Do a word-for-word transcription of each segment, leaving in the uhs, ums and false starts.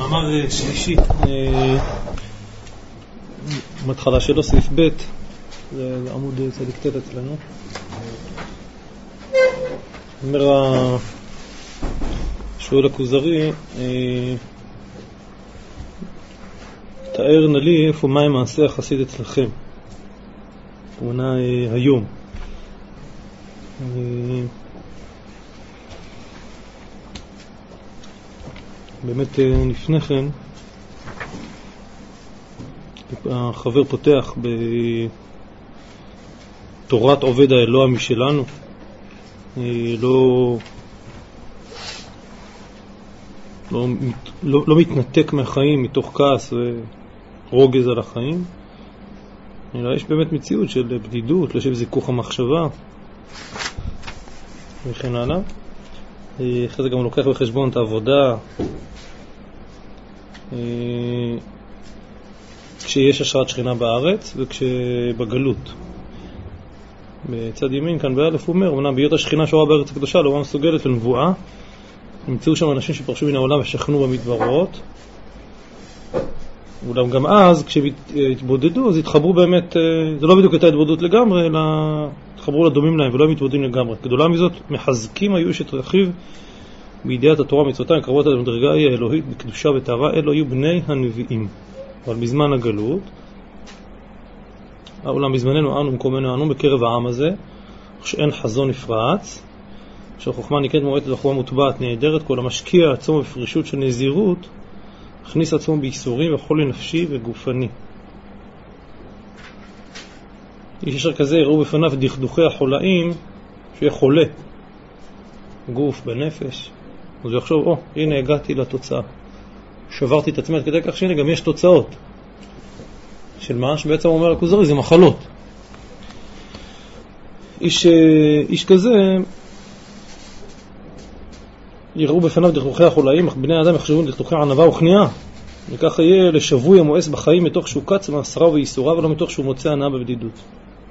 מאמר שלישי, מתחלה שלו, סעיף ב', זה עמוד צדיק ת' אצלנו. אומר השואל הכוזרי, תאר נא לי איפה מה מעשה החסיד אצלכם, כמונה היום. באמת לפני כן החבר פותח בתורת עובד האלוה משלנו, לא, לא, לא, לא מתנתק מהחיים מתוך כעס ורוגז על החיים, אלא יש באמת מציאות של בדידות, לשב זיכוך המחשבה וכן הלאה. אחרי זה גם לוקח בחשבון את העבודה כשיש השראת שכינה בארץ וכשבגלות. בצד ימין כאן באלף הוא אומר, אמנם בהיות השכינה שורה בארץ הקדושה לא מסוגלת לנבואה, נמצאו שם אנשים שפרשו מן העולם ושכנו במדברות, אולם גם אז כשהתבודדו אז התחברו באמת, זה לא בדיוק הייתה התבודדות לגמרי, אלא התחברו לדומים להם ולא הם מתבודדים לגמרי. גדולה מזאת, מחזקים היו שתרחיב בידיעת התורה מצוותיים, קרבות עד המדרגה היא האלוהית בקדושה ותאווה, אלו היו בני הנביאים. אבל בזמן הגלות, אולם בזמננו אנו מקומנו אנו בקרב העם הזה, שאין חזון נפרץ, שהחוכמה נקראת מועטת והחוכמה מוטבעת נהדרת, כל המשקיע עצמו בפרישות של נזירות, הכניס עצמו בייסורים וחולי נפשי וגופני. איש אשר כזה יראו בפניו דכדוכי החולאים, שיהיה חולה, גוף בנפש, אז הוא יחשוב, או, הנה הגעתי לתוצאה. שברתי את עצמי עד כדי כך שהנה גם יש תוצאות. של מה שבעצם אומר הכוזרי, זה מחלות. איש, איש כזה יראו בפניו דכדוכי החולאים, אך בני האדם יחשבון דכדוכי ענווה וכניעה. וכך יהיה לשבוי המואס בחיים מתוך שהוא קץ מעשרה וייסורה, ולא מתוך שהוא מוצא הנאה בבדידות.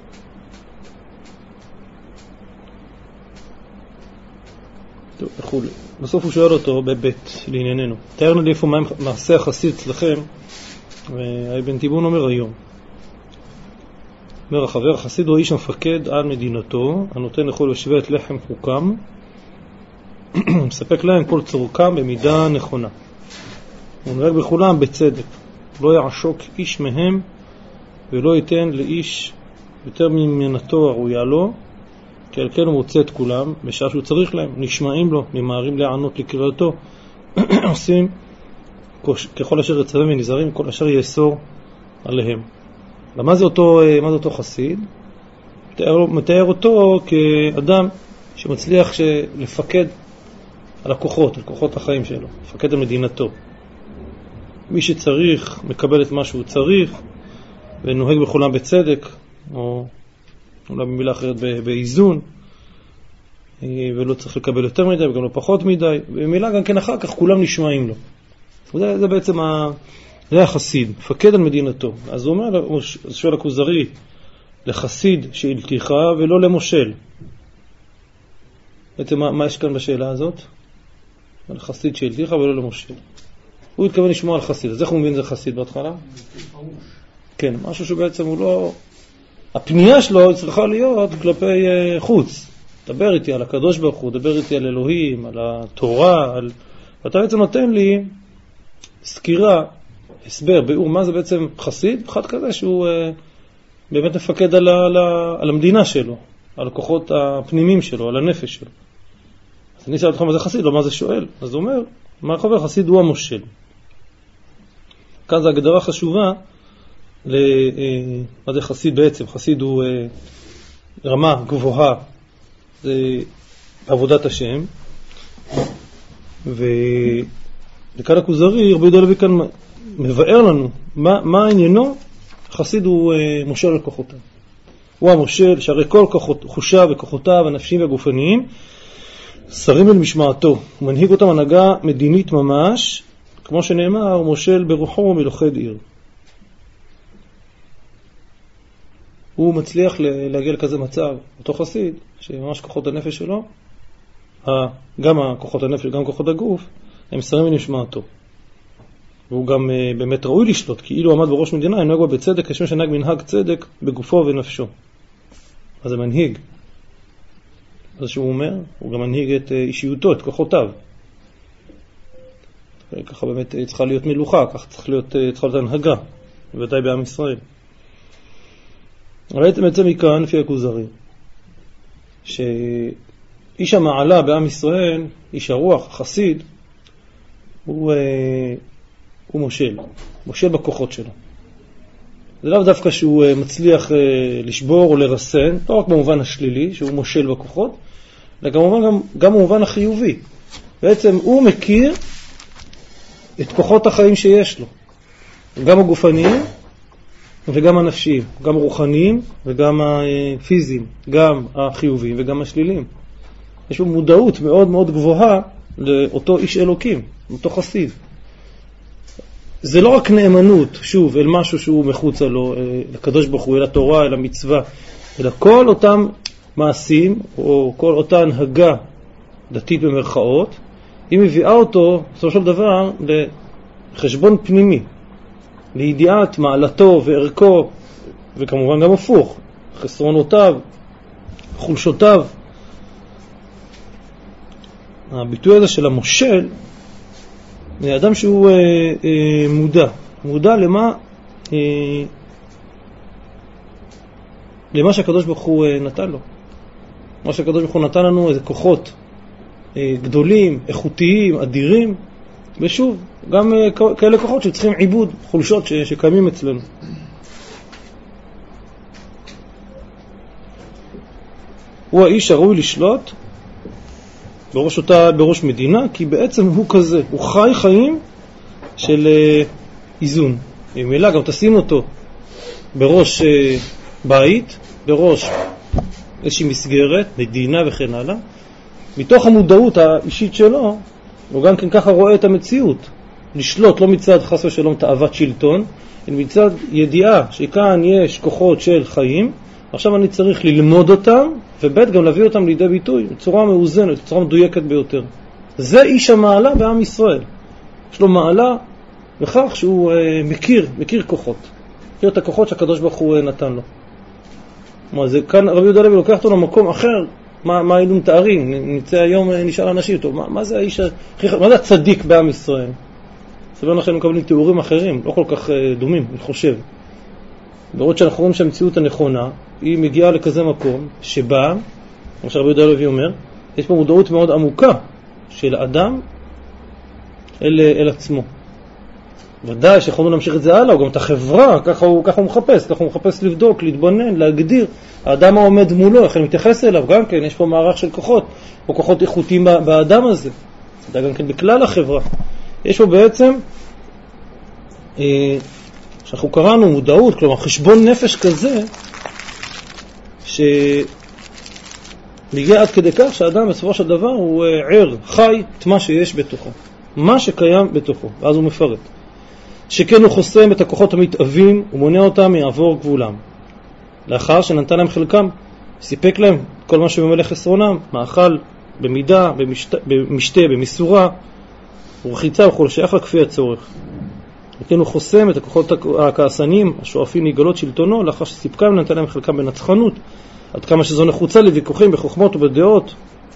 טוב, וכו'. בסוף הוא שואל אותו בבית לענייננו, תאר לי איפה מעשה החסיד אצלכם, והאבן תיבון אומר היום. אומר החבר, החסיד הוא האיש המפקד על מדינתו, הנותן לכל יושבי את לחם חוקם, מספק להם כל צורכם במידה נכונה. הוא נוהג בכולם בצדק, לא יעשוק איש מהם ולא ייתן לאיש יותר ממנתו הראויה לו, כי על כן הוא מוצא את כולם בשעה שהוא צריך להם, נשמעים לו, ממהרים להיענות לקריאתו, עושים ככל אשר יצווה ונזהרים, כל אשר יאסור עליהם. למה זה אותו, מה זה אותו חסיד? מתאר, מתאר אותו כאדם שמצליח לפקד על הכוחות, על כוחות החיים שלו, לפקד על מדינתו. מי שצריך מקבל את מה שהוא צריך ונוהג בכולם בצדק, או אולי במילה אחרת באיזון, ולא צריך לקבל יותר מדי וגם לא פחות מדי, במילה גם כן אחר כך כולם נשמעים לו. זה, זה בעצם ה... זה החסיד, מפקד על מדינתו. אז הוא אומר, אז שואל הכוזרי, לחסיד שהלתיך ולא למושל. בעצם מה, מה יש כאן בשאלה הזאת? לחסיד שהלתיך ולא למושל. הוא התכוון לשמוע על חסיד. אז איך הוא מבין זה חסיד בהתחלה? כן, משהו שבעצם הוא לא... הפנייה שלו צריכה להיות כלפי חוץ. דבר איתי על הקדוש ברוך הוא, דבר איתי על אלוהים, על התורה, על... ואתה בעצם נותן לי סקירה, הסבר, ביאור, מה זה בעצם חסיד? אחד כזה שהוא uh, באמת מפקד על, על, על המדינה שלו, על הכוחות הפנימיים שלו, על הנפש שלו. אז אני שאל אותך מה זה חסיד, לא מה זה שואל. אז הוא אומר, מה החבר? חסיד הוא המושל. כאן זו הגדרה חשובה, ל, uh, מה זה חסיד בעצם? חסיד הוא uh, רמה גבוהה, זה עבודת השם, ו... וכאן הכוזרי, רבי יהודה הלוי כאן מבאר לנו מה, מה העניינו. חסיד הוא אה, מושל על כוחותיו. הוא המושל שהרי כל כוחות, חושיו וכוחותיו הנפשיים והגופניים שרים אל משמעתו. הוא מנהיג אותם הנהגה מדינית ממש, כמו שנאמר, הוא מושל ברוחו מלוכד עיר. הוא מצליח להגיע לכזה מצב, אותו חסיד, שממש כוחות הנפש שלו, גם כוחות הנפש, גם כוחות הגוף, הם שרים אל משמעתו. והוא גם uh, באמת ראוי לשלוט, כי אילו עמד בראש מדינה, ינהג בה בצדק, כשם שנהג מנהג צדק בגופו ונפשו. אז זה מנהיג. אז שהוא אומר, הוא גם מנהיג את uh, אישיותו, את כוחותיו. ככה באמת uh, צריכה להיות מלוכה, ככה צריך להיות, uh, צריכה להיות הנהגה, בוודאי בעם ישראל. אבל בעצם מכאן, לפי הכוזרי, שאיש המעלה בעם ישראל, איש הרוח, החסיד, הוא, הוא מושל, מושל בכוחות שלו. זה לאו דווקא שהוא מצליח לשבור או לרסן, לא רק במובן השלילי, שהוא מושל בכוחות, אלא כמובן גם, גם במובן החיובי. בעצם הוא מכיר את כוחות החיים שיש לו, גם הגופניים וגם הנפשיים, גם הרוחניים וגם הפיזיים, גם החיוביים וגם השליליים. יש בו מודעות מאוד מאוד גבוהה לאותו איש אלוקים, אותו חסיד. זה לא רק נאמנות, שוב, אל משהו שהוא מחוץ לו, לקדוש ברוך הוא, אל התורה, אל המצווה, אלא כל אותם מעשים, או כל אותה הנהגה דתית במרכאות, היא מביאה אותו, בסופו של דבר, לחשבון פנימי, לידיעת מעלתו וערכו, וכמובן גם הפוך, חסרונותיו, חולשותיו. הביטוי הזה של המושל, זה אדם שהוא אה, אה, מודע, מודע למה, אה, למה שהקדוש ברוך הוא אה, נתן לו. מה שהקדוש ברוך הוא נתן לנו איזה כוחות אה, גדולים, איכותיים, אדירים, ושוב, גם אה, כאלה כוחות שצריכים עיבוד, חולשות ש, שקיימים אצלנו. הוא האיש הראוי לשלוט בראש אותה, בראש מדינה, כי בעצם הוא כזה, הוא חי חיים של אה, איזון. ממילא גם תשים אותו בראש אה, בית, בראש איזושהי מסגרת, מדינה וכן הלאה. מתוך המודעות האישית שלו, הוא גם כן ככה רואה את המציאות. לשלוט לא מצד חס ושלום תאוות שלטון, אלא מצד ידיעה שכאן יש כוחות של חיים, עכשיו אני צריך ללמוד אותם, ובית גם להביא אותם לידי ביטוי, בצורה מאוזנת, בצורה מדויקת ביותר. זה איש המעלה בעם ישראל. יש לו מעלה בכך שהוא אה, מכיר, מכיר כוחות. מכיר את הכוחות שהקדוש ברוך הוא נתן לו. מה, זה, כאן רבי יהודה הלוי לוקח אותו למקום אחר, מה, מה היינו מתארים? נמצא היום, נשאל אנשים אותו, מה, מה זה האיש, מה זה הצדיק בעם ישראל? סביר לכם מקבלים תיאורים אחרים, לא כל כך אה, דומים, אני חושב. בעוד שאנחנו רואים שהמציאות הנכונה, היא מגיעה לכזה מקום שבה, כמו שרבי יהודה הלוי אומר, יש פה מודעות מאוד עמוקה של אדם אל, אל עצמו. ודאי שיכולנו להמשיך את זה הלאה, או גם את החברה, ככה הוא, ככה הוא מחפש, ככה הוא מחפש לבדוק, להתבונן, להגדיר. האדם העומד מולו, איך אני מתייחס אליו, גם כן, יש פה מערך של כוחות, או כוחות איכותיים באדם הזה. זה גם כן בכלל החברה. יש פה בעצם, אה, שאנחנו קראנו מודעות, כלומר חשבון נפש כזה, שמגיע עד כדי כך שהאדם בסופו של דבר הוא ער, חי, את מה שיש בתוכו, מה שקיים בתוכו, ואז הוא מפרט. שכן הוא חוסם את הכוחות המתאבים ומונע אותם מעבור גבולם. לאחר שנתן להם חלקם, סיפק להם כל מה שבמלא חסרונם, מאכל, במידה, במשתה, במשתה, במיסורה, ורחיצה וכל שייך לכפי הצורך. וכן הוא חוסם את הכוחות הכעסנים השואפים לגלות שלטונו, לאחר שסיפקם נתן להם חלקם בנצחנות, עד כמה שזו נחוצה לוויכוחים בחוכמות ובדעות.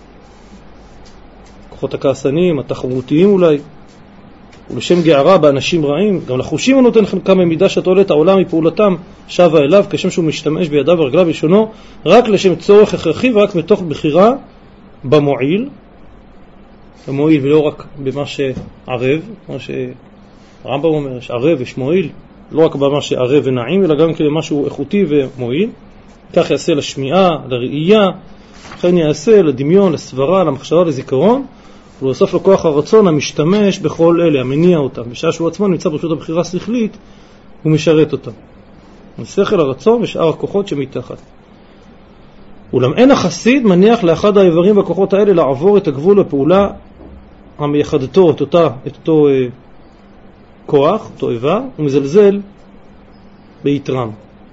כוחות הכעסנים, התחרותיים אולי, ולשם גערה באנשים רעים, גם לחושים הוא נותן חלקם במידה שתועלת העולם מפעולתם שווה אליו, כשם שהוא משתמש בידיו ורגליו בלשונו, רק לשם צורך הכרחי ורק מתוך בחירה במועיל, במועיל ולא רק במה שערב, כמו שהרמב"ם אומר, יש ערב, יש מועיל, לא רק במה שערב ונעים, אלא גם כמשהו איכותי ומועיל. כך יעשה לשמיעה, לראייה, לכן יעשה לדמיון, לסברה, למחשבה, לזיכרון, ולהוסף לו כוח הרצון המשתמש בכל אלה, המניע אותם. בשעה שהוא עצמו נמצא ברשות הבחירה שכלית, הוא משרת אותם. השכל, הרצון ושאר הכוחות שמתחת. אולם אין החסיד מניח לאחד האיברים בכוחות האלה לעבור את הגבול לפעולה המייחדתו, את, אותה, את אותו אה, כוח, אותו איבר, ומזלזל ביתרם.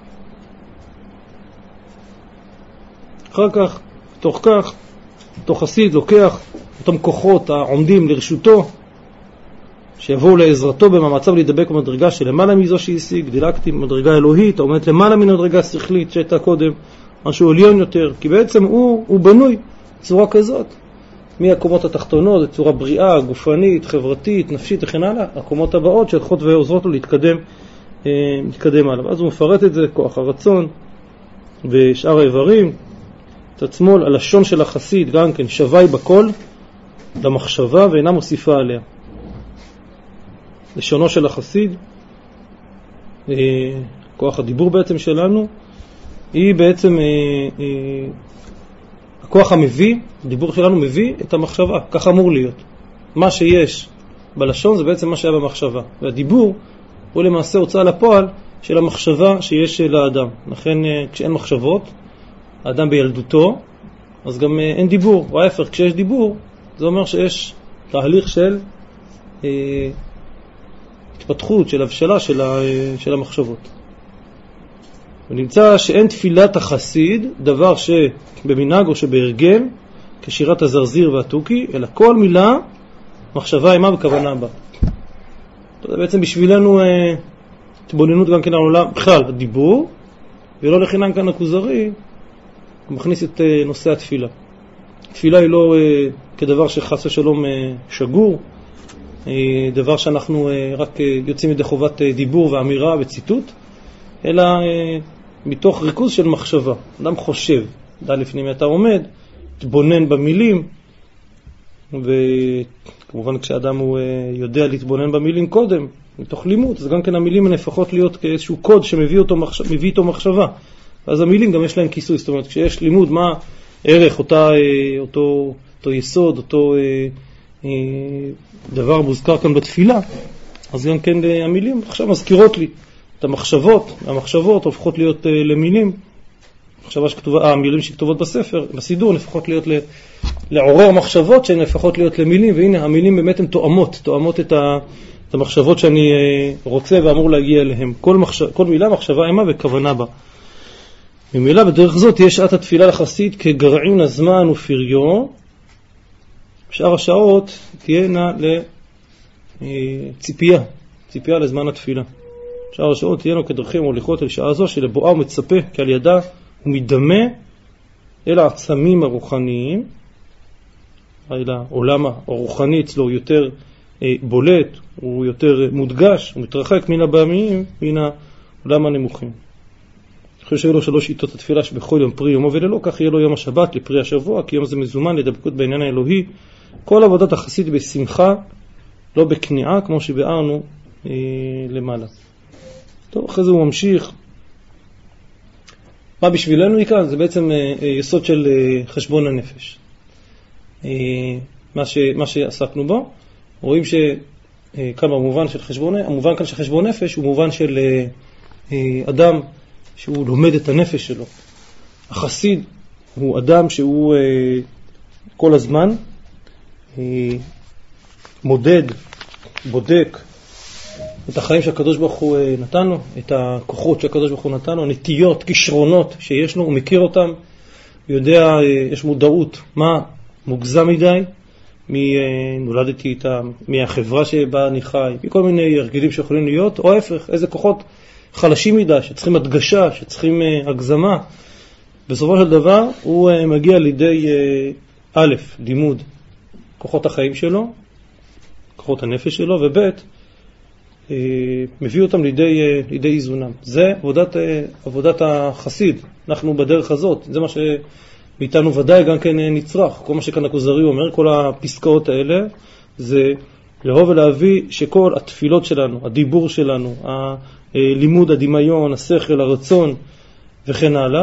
אחר כך, תוך כך, אותו חסיד לוקח אותם כוחות העומדים לרשותו, שיבואו לעזרתו במאמציו להידבק במדרגה שלמעלה מזו שהשיג, דילגתי מדרגה אלוהית, עומדת למעלה מן המדרגה שכלית שהייתה קודם, משהו עליון יותר, כי בעצם הוא, הוא בנוי בצורה כזאת, מהקומות התחתונות, בצורה בריאה, גופנית, חברתית, נפשית וכן הלאה, הקומות הבאות שהלכות ועוזרות לו להתקדם, אה, להתקדם עליו. אז הוא מפרט את זה, כוח הרצון ושאר האיברים, את עצמו, הלשון של החסיד גם כן שווה בכל למחשבה ואינה מוסיפה עליה. לשונו של החסיד, אה, כוח הדיבור בעצם שלנו, היא בעצם, אה, אה, הכוח המביא, הדיבור שלנו מביא את המחשבה, כך אמור להיות. מה שיש בלשון זה בעצם מה שהיה במחשבה, והדיבור הוא למעשה הוצאה לפועל של המחשבה שיש לאדם. לכן אה, כשאין מחשבות, האדם בילדותו, אז גם אה, אין דיבור, או ההפך, כשיש דיבור, זה אומר שיש תהליך של אה, התפתחות, של הבשלה של, ה, של המחשבות. ונמצא שאין תפילת החסיד דבר שבמנהג או שבהרגל כשירת הזרזיר והתוכי, אלא כל מילה מחשבה עימה וכוונה בה. זה בעצם בשבילנו אה, תבוננות גם כן העולם, בכלל הדיבור, ולא לחינם כאן הכוזרי, הוא מכניס את אה, נושא התפילה. תפילה היא לא אה, כדבר שחס ושלום אה, שגור, אה, דבר שאנחנו אה, רק אה, יוצאים ידי חובת אה, דיבור ואמירה וציטוט, אלא אה, מתוך ריכוז של מחשבה. אדם חושב, דע לפני מי אתה עומד, תבונן במילים, וכמובן כשאדם הוא אה, יודע להתבונן במילים קודם, מתוך לימוד, אז גם כן המילים נהפכות להיות כאיזשהו קוד שמביא אותו מחשבה, מביא אותו מחשבה. אז המילים גם יש להם כיסוי, זאת אומרת, כשיש לימוד מה ערך, אותה, אותו, אותו יסוד, אותו אה, אה, דבר מוזכר כאן בתפילה, אז גם כן המילים עכשיו מזכירות לי את המחשבות, המחשבות הופכות להיות אה, למילים, מחשבה שכתובה, המילים שכתובות בספר, בסידור, נפחות להיות ל, לעורר מחשבות שהן נפחות להיות למילים, והנה המילים באמת הן תואמות, תואמות את, ה, את המחשבות שאני אה, רוצה ואמור להגיע אליהן. כל, מחשב, כל מילה מחשבה עימה וכוונה בה. ממילא בדרך זאת תהיה שעת התפילה לחסיד כגרעין הזמן ופריו, שאר השעות תהיינה לציפייה, ציפייה לזמן התפילה. שאר השעות תהיינו כדרכים הוליכות אל שעה זו שלבואה ומצפה כי על ידה הוא מדמה אל העצמים הרוחניים, אל העולם הרוחני אצלו הוא יותר בולט, הוא יותר מודגש, הוא מתרחק מן הבאמיים, מן העולם הנמוכים. אני חושב שיהיו לו שלוש שיטות התפילה שבכל יום פרי יומו וללא, כך יהיה לו יום השבת לפרי השבוע, כי יום זה מזומן לדבקות בעניין האלוהי. כל עבודת החסיד בשמחה, לא בכניעה, כמו שבארנו אה, למעלה. טוב, אחרי זה הוא ממשיך. מה בשבילנו מכאן? זה בעצם אה, אה, יסוד של אה, חשבון הנפש. אה, מה, ש, מה שעסקנו בו. רואים שכאן במובן של חשבון, המובן כאן של חשבון נפש הוא מובן של אה, אה, אדם שהוא לומד את הנפש שלו. החסיד הוא אדם שהוא אה, כל הזמן אה, מודד, בודק את החיים שהקדוש ברוך הוא אה, נתן לו, את הכוחות שהקדוש ברוך הוא נתן לו, נטיות, כישרונות שיש לו, הוא מכיר אותם, הוא יודע, אה, יש מודעות מה מוגזם מדי, מי אה, נולדתי איתם, מהחברה שבה אני חי, מכל מיני הרגלים שיכולים להיות, או ההפך, איזה כוחות חלשים מדי, שצריכים הדגשה, שצריכים uh, הגזמה. בסופו של דבר הוא uh, מגיע לידי uh, א', לימוד כוחות החיים שלו, כוחות הנפש שלו, וב' uh, מביא אותם לידי, uh, לידי איזונם. זה עבודת, uh, עבודת החסיד. אנחנו בדרך הזאת, זה מה שמאיתנו ודאי גם כן uh, נצרך. כל מה שכאן הכוזרי אומר, כל הפסקאות האלה, זה לאהוב ולהביא שכל התפילות שלנו, הדיבור שלנו, הלימוד, הדמיון, השכל, הרצון וכן הלאה,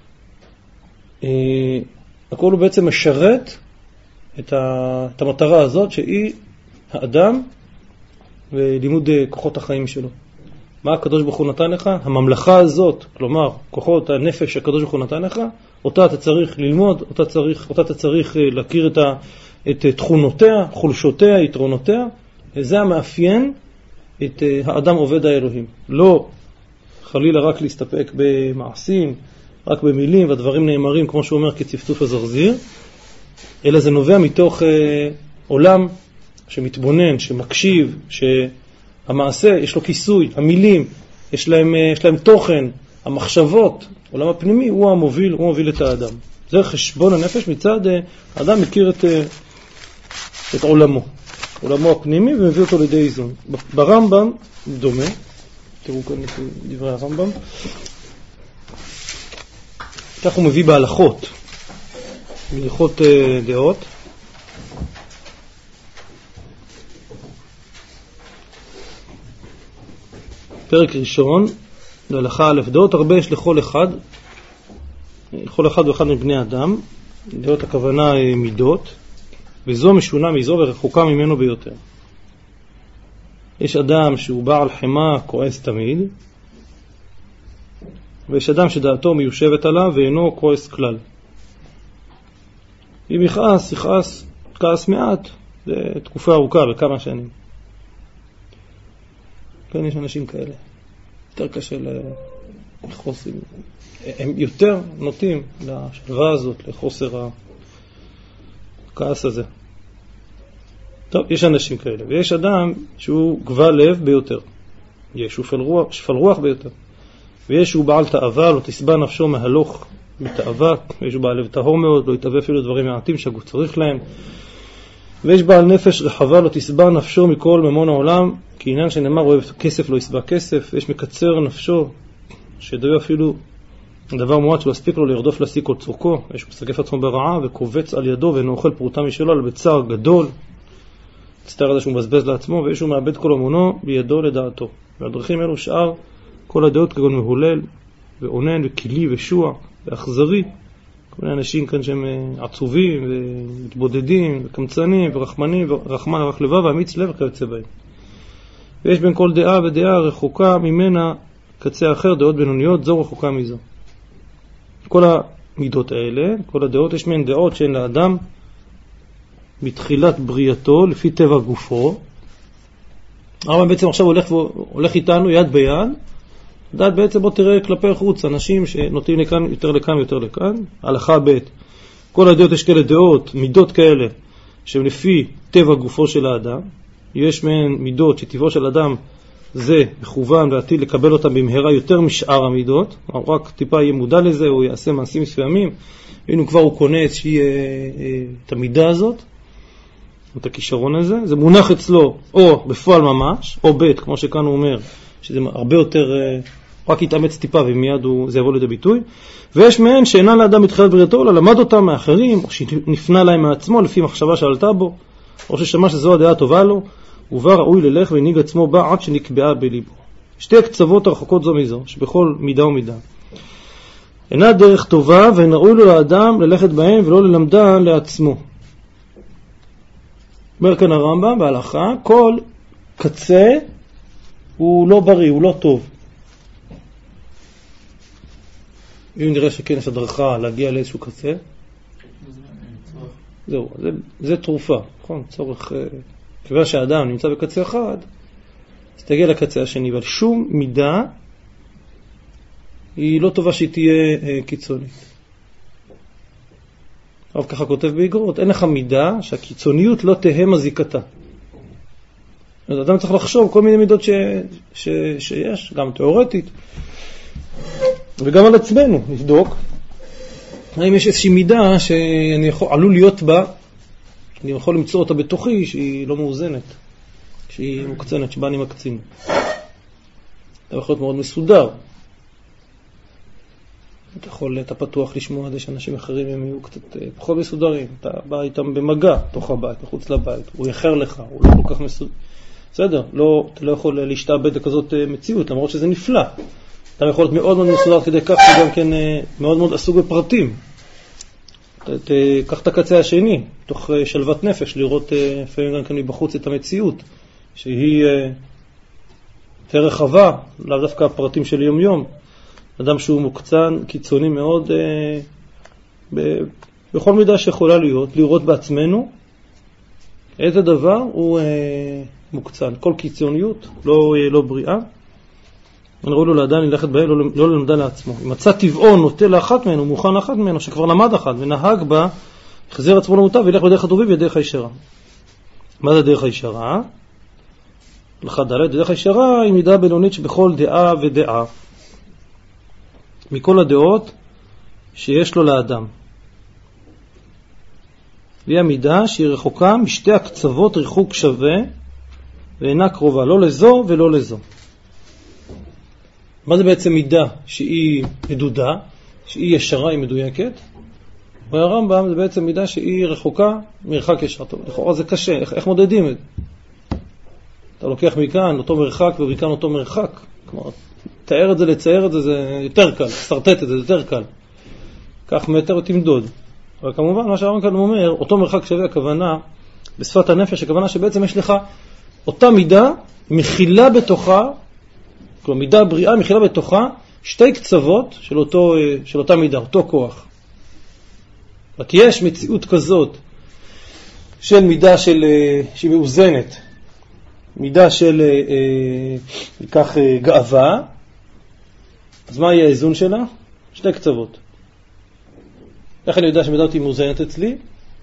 הכל הוא בעצם משרת את המטרה הזאת שהיא האדם ולימוד כוחות החיים שלו. מה הקדוש ברוך הוא נתן לך? הממלכה הזאת, כלומר כוחות הנפש שהקדוש ברוך הוא נתן לך, אותה אתה צריך ללמוד, אותה, צריך, אותה אתה צריך להכיר את ה... את תכונותיה, חולשותיה, יתרונותיה, וזה המאפיין את האדם עובד האלוהים. לא חלילה רק להסתפק במעשים, רק במילים, והדברים נאמרים, כמו שהוא אומר, כצפצוף הזרזיר, אלא זה נובע מתוך אה, עולם שמתבונן, שמקשיב, שהמעשה יש לו כיסוי, המילים, יש להם, יש להם תוכן, המחשבות, עולם הפנימי הוא המוביל, הוא מוביל את האדם. זה חשבון הנפש מצד האדם מכיר את, את עולמו, עולמו הפנימי ומביא אותו לידי איזון. ברמב"ם דומה, תראו כאן את דברי הרמב"ם, כך הוא מביא בהלכות, בהלכות דעות. פרק ראשון, להלכה א', דעות הרבה יש לכל אחד, לכל אחד ואחד מבני אדם, דעות הכוונה מידות, וזו משונה מזו ורחוקה ממנו ביותר. יש אדם שהוא בעל חמה כועס תמיד, ויש אדם שדעתו מיושבת עליו ואינו כועס כלל. אם יכעס, יכעס, כעס מעט, זה תקופה ארוכה, לכמה שנים. כן, יש אנשים כאלה. יותר קשה לחוסר, הם יותר נוטים לשלווה הזאת, לחוסר הכעס הזה. טוב, יש אנשים כאלה, ויש אדם שהוא גבל לב ביותר. יש שהוא שפל רוח, שפל רוח ביותר. ויש שהוא בעל תאווה, לא תסבע נפשו מהלוך בתאווה, ויש הוא בעל לב טהור מאוד, לא יתאווה אפילו דברים מעטים שהגוף צריך להם. ויש בעל נפש רחבה, לא תסבע נפשו מכל ממון העולם, כי עניין שנאמר אוהב כסף לא יסבע כסף. יש מקצר נפשו, שדויה אפילו דבר מועט שלא הספיק לו לרדוף להשיג כל צורכו. יש הוא מסגף עצמו ברעה וקובץ על ידו ואינו אוכל פרוטה משלו, על בצער גדול, מצטער על זה שהוא מבזבז לעצמו, ויש הוא מאבד כל אמונו בידו לדעתו. והדרכים אלו שאר כל הדעות כגון מהולל ועונן וקילי ושוע ואכזרי, כל מיני אנשים כאן שהם עצובים ומתבודדים וקמצנים ורחמנים ורחמן ורח לבב ואמיץ לב וכיוצא בהם. ויש בין כל דעה ודעה רחוקה ממנה קצה אחר, דעות בינוניות, זו רחוקה מזו. כל המידות האלה, כל הדעות, יש מהן דעות שהן לאדם בתחילת בריאתו לפי טבע גופו. הרמב"ם בעצם עכשיו הולך, הולך איתנו יד ביד. דעת בעצם בוא תראה כלפי חוץ, אנשים שנוטים לכאן יותר לכאן יותר לכאן. הלכה ב' כל הדעות יש כאלה דעות, מידות כאלה, שהן לפי טבע גופו של האדם. יש מהן מידות שטבעו של אדם זה מכוון ועתיד לקבל אותם במהרה יותר משאר המידות. רק טיפה יהיה מודע לזה, הוא יעשה מעשים מסוימים. הנה כבר הוא קונה שהיא, את המידה הזאת, את הכישרון הזה. זה מונח אצלו או בפועל ממש, או ב' כמו שכאן הוא אומר, שזה הרבה יותר, רק יתאמץ טיפה ומיד הוא, זה יבוא לידי ביטוי. ויש מהן שאינה לאדם בתחילת בריאתו, אלא למד אותם מאחרים, או שנפנה להם מעצמו לפי מחשבה שעלתה בו, או ששמע שזו הדעה הטובה לו, ובה ראוי ללך והנהיג עצמו בה עד שנקבעה בליבו. שתי הקצוות הרחוקות זו מזו, שבכל מידה ומידה. אינה דרך טובה, ואין ראוי לו לאדם ללכת בהם ולא ללמדה לעצמו. אומר כאן הרמב"ם בהלכה, כל קצה הוא לא בריא, הוא לא טוב. אם נראה שכן יש הדרכה להגיע לאיזשהו קצה, זהו, זה, זה תרופה, נכון? צורך, כיוון שהאדם נמצא בקצה אחד, אז תגיע לקצה השני, אבל שום מידה היא לא טובה שהיא תהיה קיצונית. אבל ככה כותב באגרות, אין לך מידה שהקיצוניות לא תהיה מזיקתה. אז אדם צריך לחשוב כל מיני מידות ש, ש, שיש, גם תיאורטית, וגם על עצמנו, נבדוק. האם יש איזושהי מידה שאני יכול, עלול להיות בה, אני יכול למצוא אותה בתוכי, שהיא לא מאוזנת, שהיא מוקצנת, שבה אני מקצין. אתה יכול להיות מאוד מסודר. אתה יכול, אתה פתוח לשמוע עד שאנשים אחרים הם יהיו קצת פחות מסודרים. אתה בא איתם במגע, תוך הבית, מחוץ לבית. הוא יחר לך, הוא לא כל כך מסודר. בסדר, לא, אתה לא יכול להשתעבד לכזאת מציאות, למרות שזה נפלא. אתה יכול להיות מאוד מאוד מסודר כדי כך, שגם כן מאוד מאוד עסוק בפרטים. תקח את הקצה השני, תוך שלוות נפש, לראות לפעמים גם כן מבחוץ את המציאות, שהיא יותר רחבה, לאו דווקא הפרטים של יום יום. אדם שהוא מוקצן, קיצוני מאוד, ב- בכל מידה שיכולה להיות, לראות בעצמנו איזה דבר הוא מוקצן. כל קיצוניות לא, לא בריאה. אני רואה לו לאדם ללכת בהם, לא, לא ללמדה לעצמו. אם מצא טבעו נוטה לאחת ממנו, מוכן לאחת ממנו, שכבר למד אחת ונהג בה, יחזיר עצמו למוטב וילך בדרך הטובים ובדרך הישרה. מה זה דרך הישרה? הלכה ד' דרך הישרה היא מידה בינונית שבכל דעה ודעה, מכל הדעות שיש לו לאדם. והיא המידה שהיא רחוקה משתי הקצוות ריחוק שווה, ואינה קרובה לא לזו ולא לזו. מה זה בעצם מידה שהיא מדודה, שהיא ישרה, היא מדויקת? והרמב"ם זה בעצם מידה שהיא רחוקה מרחק ישר. טוב, לכאורה זה קשה, איך, איך מודדים את זה? אתה לוקח מכאן אותו מרחק ומכאן אותו מרחק. כלומר, תאר את זה, לצייר את זה, זה יותר קל, סרטט את זה, זה יותר קל. כך מטר ותמדוד. אבל כמובן, מה שהרמב"ם כאן אומר, אותו מרחק שווה, הכוונה, בשפת הנפש, הכוונה שבעצם יש לך אותה מידה, מכילה בתוכה, כלומר, מידה בריאה מכילה בתוכה, שתי קצוות של, אותו, של אותה מידה, אותו כוח. רק יש מציאות כזאת של מידה של, שהיא מאוזנת, מידה של ניקח גאווה, אז מה יהיה האיזון שלה? שתי קצוות. איך אני יודע שמידה אותי מאוזנת אצלי?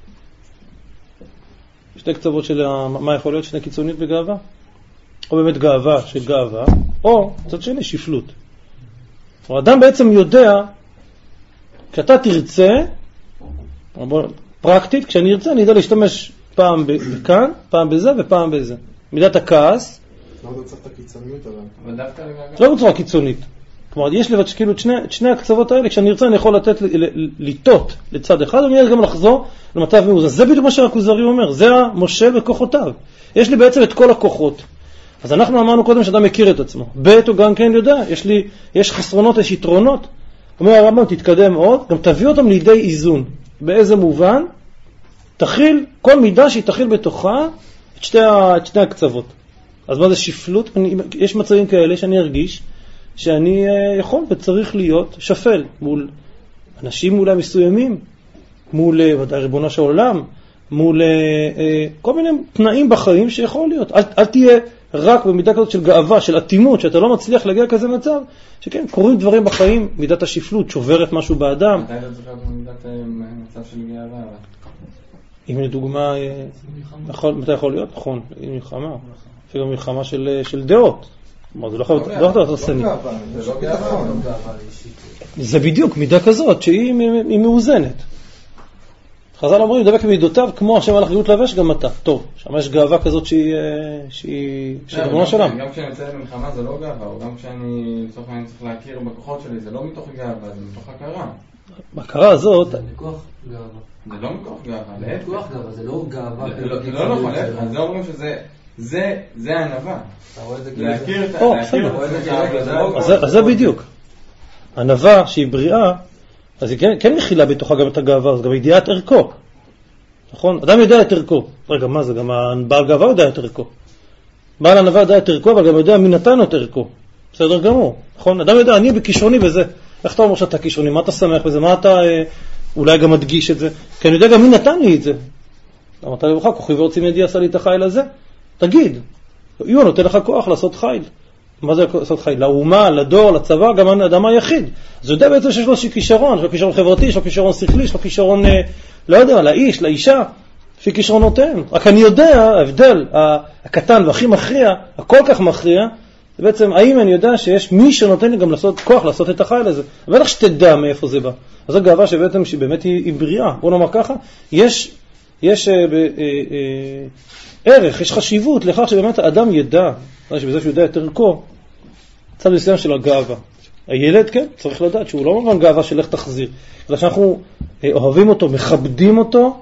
שתי קצוות של מה יכול להיות? שני קיצונית בגאווה? או באמת גאווה של גאווה, או צד שני שפלות. האדם בעצם יודע, כשאתה תרצה, פרקטית, כשאני ארצה, אני יודע להשתמש פעם בכאן, פעם בזה ופעם בזה. מידת הכעס. לא אתה צריך את הקיצוניות, אבל דווקא לגמרי. לא בצורה קיצונית. כלומר, יש לבד שכאילו את שני, שני הקצוות האלה, כשאני ארצה אני יכול לתת, לטות לצד אחד, ואני אראה גם לחזור למצב מאוזן. זה בדיוק מה שהכוזרי אומר, זה המושל בכוחותיו. יש לי בעצם את כל הכוחות. אז אנחנו אמרנו קודם שאתה מכיר את עצמו. ב' הוא גם כן יודע, יש לי, יש חסרונות, יש יתרונות. אומר הרמב"ם, תתקדם עוד, גם תביא אותם לידי איזון. באיזה מובן? תכיל, כל מידה שהיא תכיל בתוכה את שתי, את שתי הקצוות. אז מה זה שפלות? אני, יש מצבים כאלה שאני ארגיש שאני יכול וצריך להיות שפל מול אנשים אולי מסוימים, מול ודאי ריבונו של עולם, מול כל מיני תנאים בחיים שיכול להיות. אל, אל תהיה רק במידה כזאת של גאווה, של אטימות, שאתה לא מצליח להגיע כזה מצב, שכן, קורים דברים בחיים, מידת השפלות, שוברת משהו באדם. מתי לא צריך במידת מצב של גאווה? אם לדוגמה, מתי יכול להיות? נכון, עם מלחמה. אפילו מלחמה של דעות. זה לא יכול להיות הרסני. זה לא ביטחון. זה בדיוק מידה כזאת שהיא מאוזנת. חז"ל אומרים, דבק במידותיו כמו השם הלך גאות לבש גם אתה. טוב, שם יש גאווה כזאת שהיא של ריבונו של עולם. גם כשאני יוצא למלחמה זה לא גאווה, או גם כשאני לצורך העניין צריך להכיר בכוחות שלי, זה לא מתוך גאווה, זה מתוך הכרה. בהכרה הזאת... זה מכוח גאווה. זה לא מכוח גאווה, זה מכוח גאווה, זה לא גאווה. זה לא נכון, אז זה אומרים שזה... זה, זה הענווה. להכיר את זה. אז זה בדיוק. הענווה שהיא בריאה, אז היא כן, כן מכילה בתוכה גם את הגאווה, אז גם ידיעת ערכו. נכון? אדם יודע את ערכו. רגע, מה זה? גם בעל גאווה יודע את ערכו. בעל ענווה יודע את ערכו, אבל גם יודע מי נתן את ערכו. בסדר גמור. נכון? אדם יודע, אני בכישרוני בזה. איך אתה אומר שאתה כישרוני? מה אתה שמח בזה? מה אתה אולי גם מדגיש את זה? כי אני יודע גם מי נתן לי את זה. אמרת לבך, כוחי ועוצים ידי עשה לי את החיל הזה. תגיד, יהיו נותן לך כוח לעשות חיל. מה זה לעשות חיל? לאומה, לדור, לצבא, גם האדם היחיד. אז הוא יודע בעצם שיש לו כישרון, יש לו כישרון חברתי, יש לו כישרון שכלי, יש לו כישרון, לא יודע, לאיש, לאישה, לפי כישרונותיהם. רק אני יודע, ההבדל הקטן והכי מכריע, הכל כך מכריע, זה בעצם, האם אני יודע שיש מי שנותן לי גם לעשות כוח, לעשות את החיל הזה. אבל איך שתדע מאיפה זה בא. אז זו גאווה שבעצם, שבאמת היא, היא בריאה. בוא נאמר ככה, יש, יש, אה, אה, אה, ערך, יש חשיבות לכך שבאמת האדם ידע, שבזה שהוא יודע את ערכו, צד מסוים של הגאווה. הילד, כן, צריך לדעת שהוא לא מובן גאווה של איך תחזיר. אלא שאנחנו אוהבים אותו, מכבדים אותו,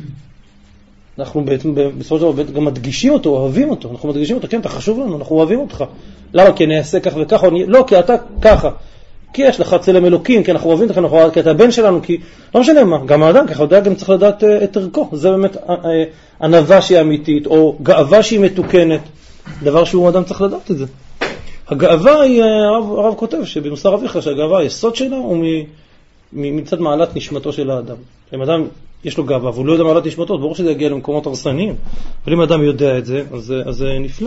אנחנו בסופו של דבר גם מדגישים אותו, אוהבים אותו, אנחנו מדגישים אותו, כן, אתה חשוב לנו, אנחנו אוהבים אותך. למה? כי אני אעשה כך וכך, לא, כי אתה ככה. כי יש לך צלם אלוקים, כי אנחנו אוהבים אותך, אנחנו אוהבים, כי אתה הבן שלנו, כי לא משנה מה, גם האדם, ככה יודע, גם צריך לדעת את ערכו. זה באמת ענווה שהיא אמיתית, או גאווה שהיא מתוקנת, דבר שהוא אדם צריך לדעת את זה. הגאווה היא, הרב, הרב כותב שבמוסר אביך, שהגאווה היסוד שלה הוא מצד מעלת נשמתו של האדם. אם אדם יש לו גאווה, והוא לא יודע מעלת נשמתו, ברור שזה יגיע למקומות הרסניים, אבל אם אדם יודע את זה, אז, אז זה נפלא.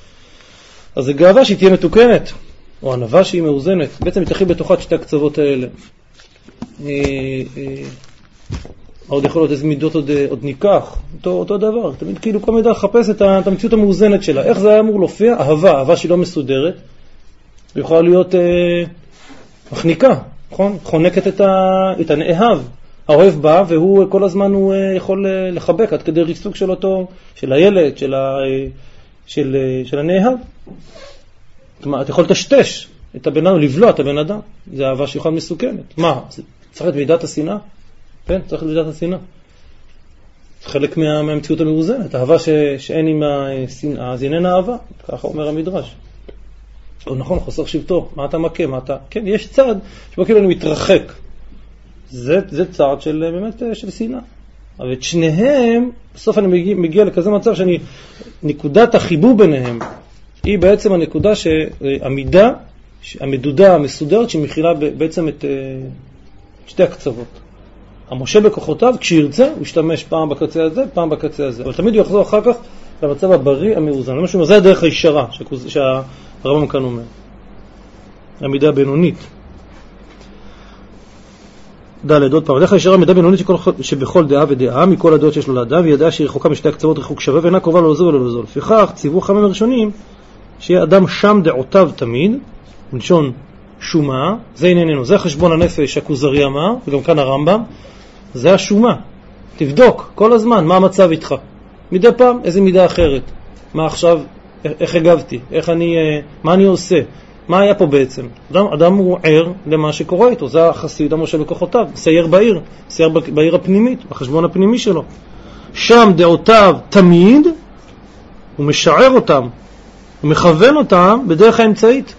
אז זה גאווה שהיא תהיה מתוקנת, או ענווה שהיא מאוזנת, בעצם מתחיל בתוכה שתי הקצוות האלה. עוד יכול להיות איזה מידות עוד, עוד ניקח, אותו, אותו דבר. תמיד כאילו כל מידה לחפש את, את המציאות המאוזנת שלה. איך זה היה אמור להופיע? אהבה, אהבה שהיא לא מסודרת, ויכולה להיות אה, מחניקה, נכון? חונקת את, ה, את הנאהב. האוהב בא והוא כל הזמן הוא אה, יכול אה, לחבק עד כדי ריסוק של אותו, של הילד, של, ה, אה, של, אה, של הנאהב. זאת אומרת, אתה יכול לטשטש את הבן אדם, לבלוע את הבן אדם. זה אהבה שיכולה מסוכנת. מה? צריך את מידת השנאה? כן, צריך את מידת השנאה. חלק מה, מהמציאות המאוזנת. אהבה ש, שאין עם השנאה, אז איננה אהבה. ככה אומר המדרש. או נכון, חוסר שבטו. מה אתה מכה? מה אתה... כן, יש צד שבו כאילו אני מתרחק. זה, זה צעד של באמת של שנאה. אבל את שניהם, בסוף אני מגיע, מגיע לכזה מצב שאני, נקודת החיבור ביניהם, היא בעצם הנקודה שהמידה, המדודה, המסודרת, שמכילה בעצם את שתי הקצוות. המושל בכוחותיו, כשירצה, הוא ישתמש פעם בקצה הזה, פעם בקצה הזה. אבל תמיד הוא יחזור אחר כך למצב הבריא, המאוזן. למשהו, זה הדרך הישרה שהרמב"ם כאן אומר. המידה הבינונית. ד' עוד פעם, הדרך הישרה מידה בינונית שבכל דעה ודעה, מכל הדעות שיש לו לאדם, והיא הדעה שהיא רחוקה משתי הקצוות רחוק שווה, ואינה קרובה לא לזו ולא לזו. לפיכך, ציוו חכמים הראשונים, שיהיה אדם שם דעותיו תמיד, מלשון שומה, זה ענייננו, זה חשבון הנפש הכוזרי אמר, וגם כאן הרמב"ם, זה השומה. תבדוק כל הזמן מה המצב איתך. מדי פעם איזה מידה אחרת. מה עכשיו, איך הגבתי, איך אני, מה אני עושה, מה היה פה בעצם. אדם, אדם הוא ער למה שקורה איתו, זה החסיד המושל בכוחותיו, סייר בעיר, סייר בעיר הפנימית, בחשבון הפנימי שלו. שם דעותיו תמיד, הוא משער אותם, הוא מכוון אותם בדרך האמצעית.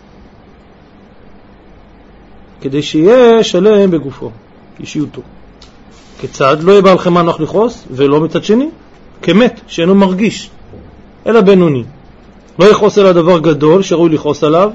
כדי שיהיה שלם בגופו, אישיותו. כיצד לא יהיה בעל חמה נוח לכעוס, ולא מצד שני, כמת, שאינו מרגיש, אלא בינוני. לא יכעוס אלא דבר גדול שראוי לכעוס עליו,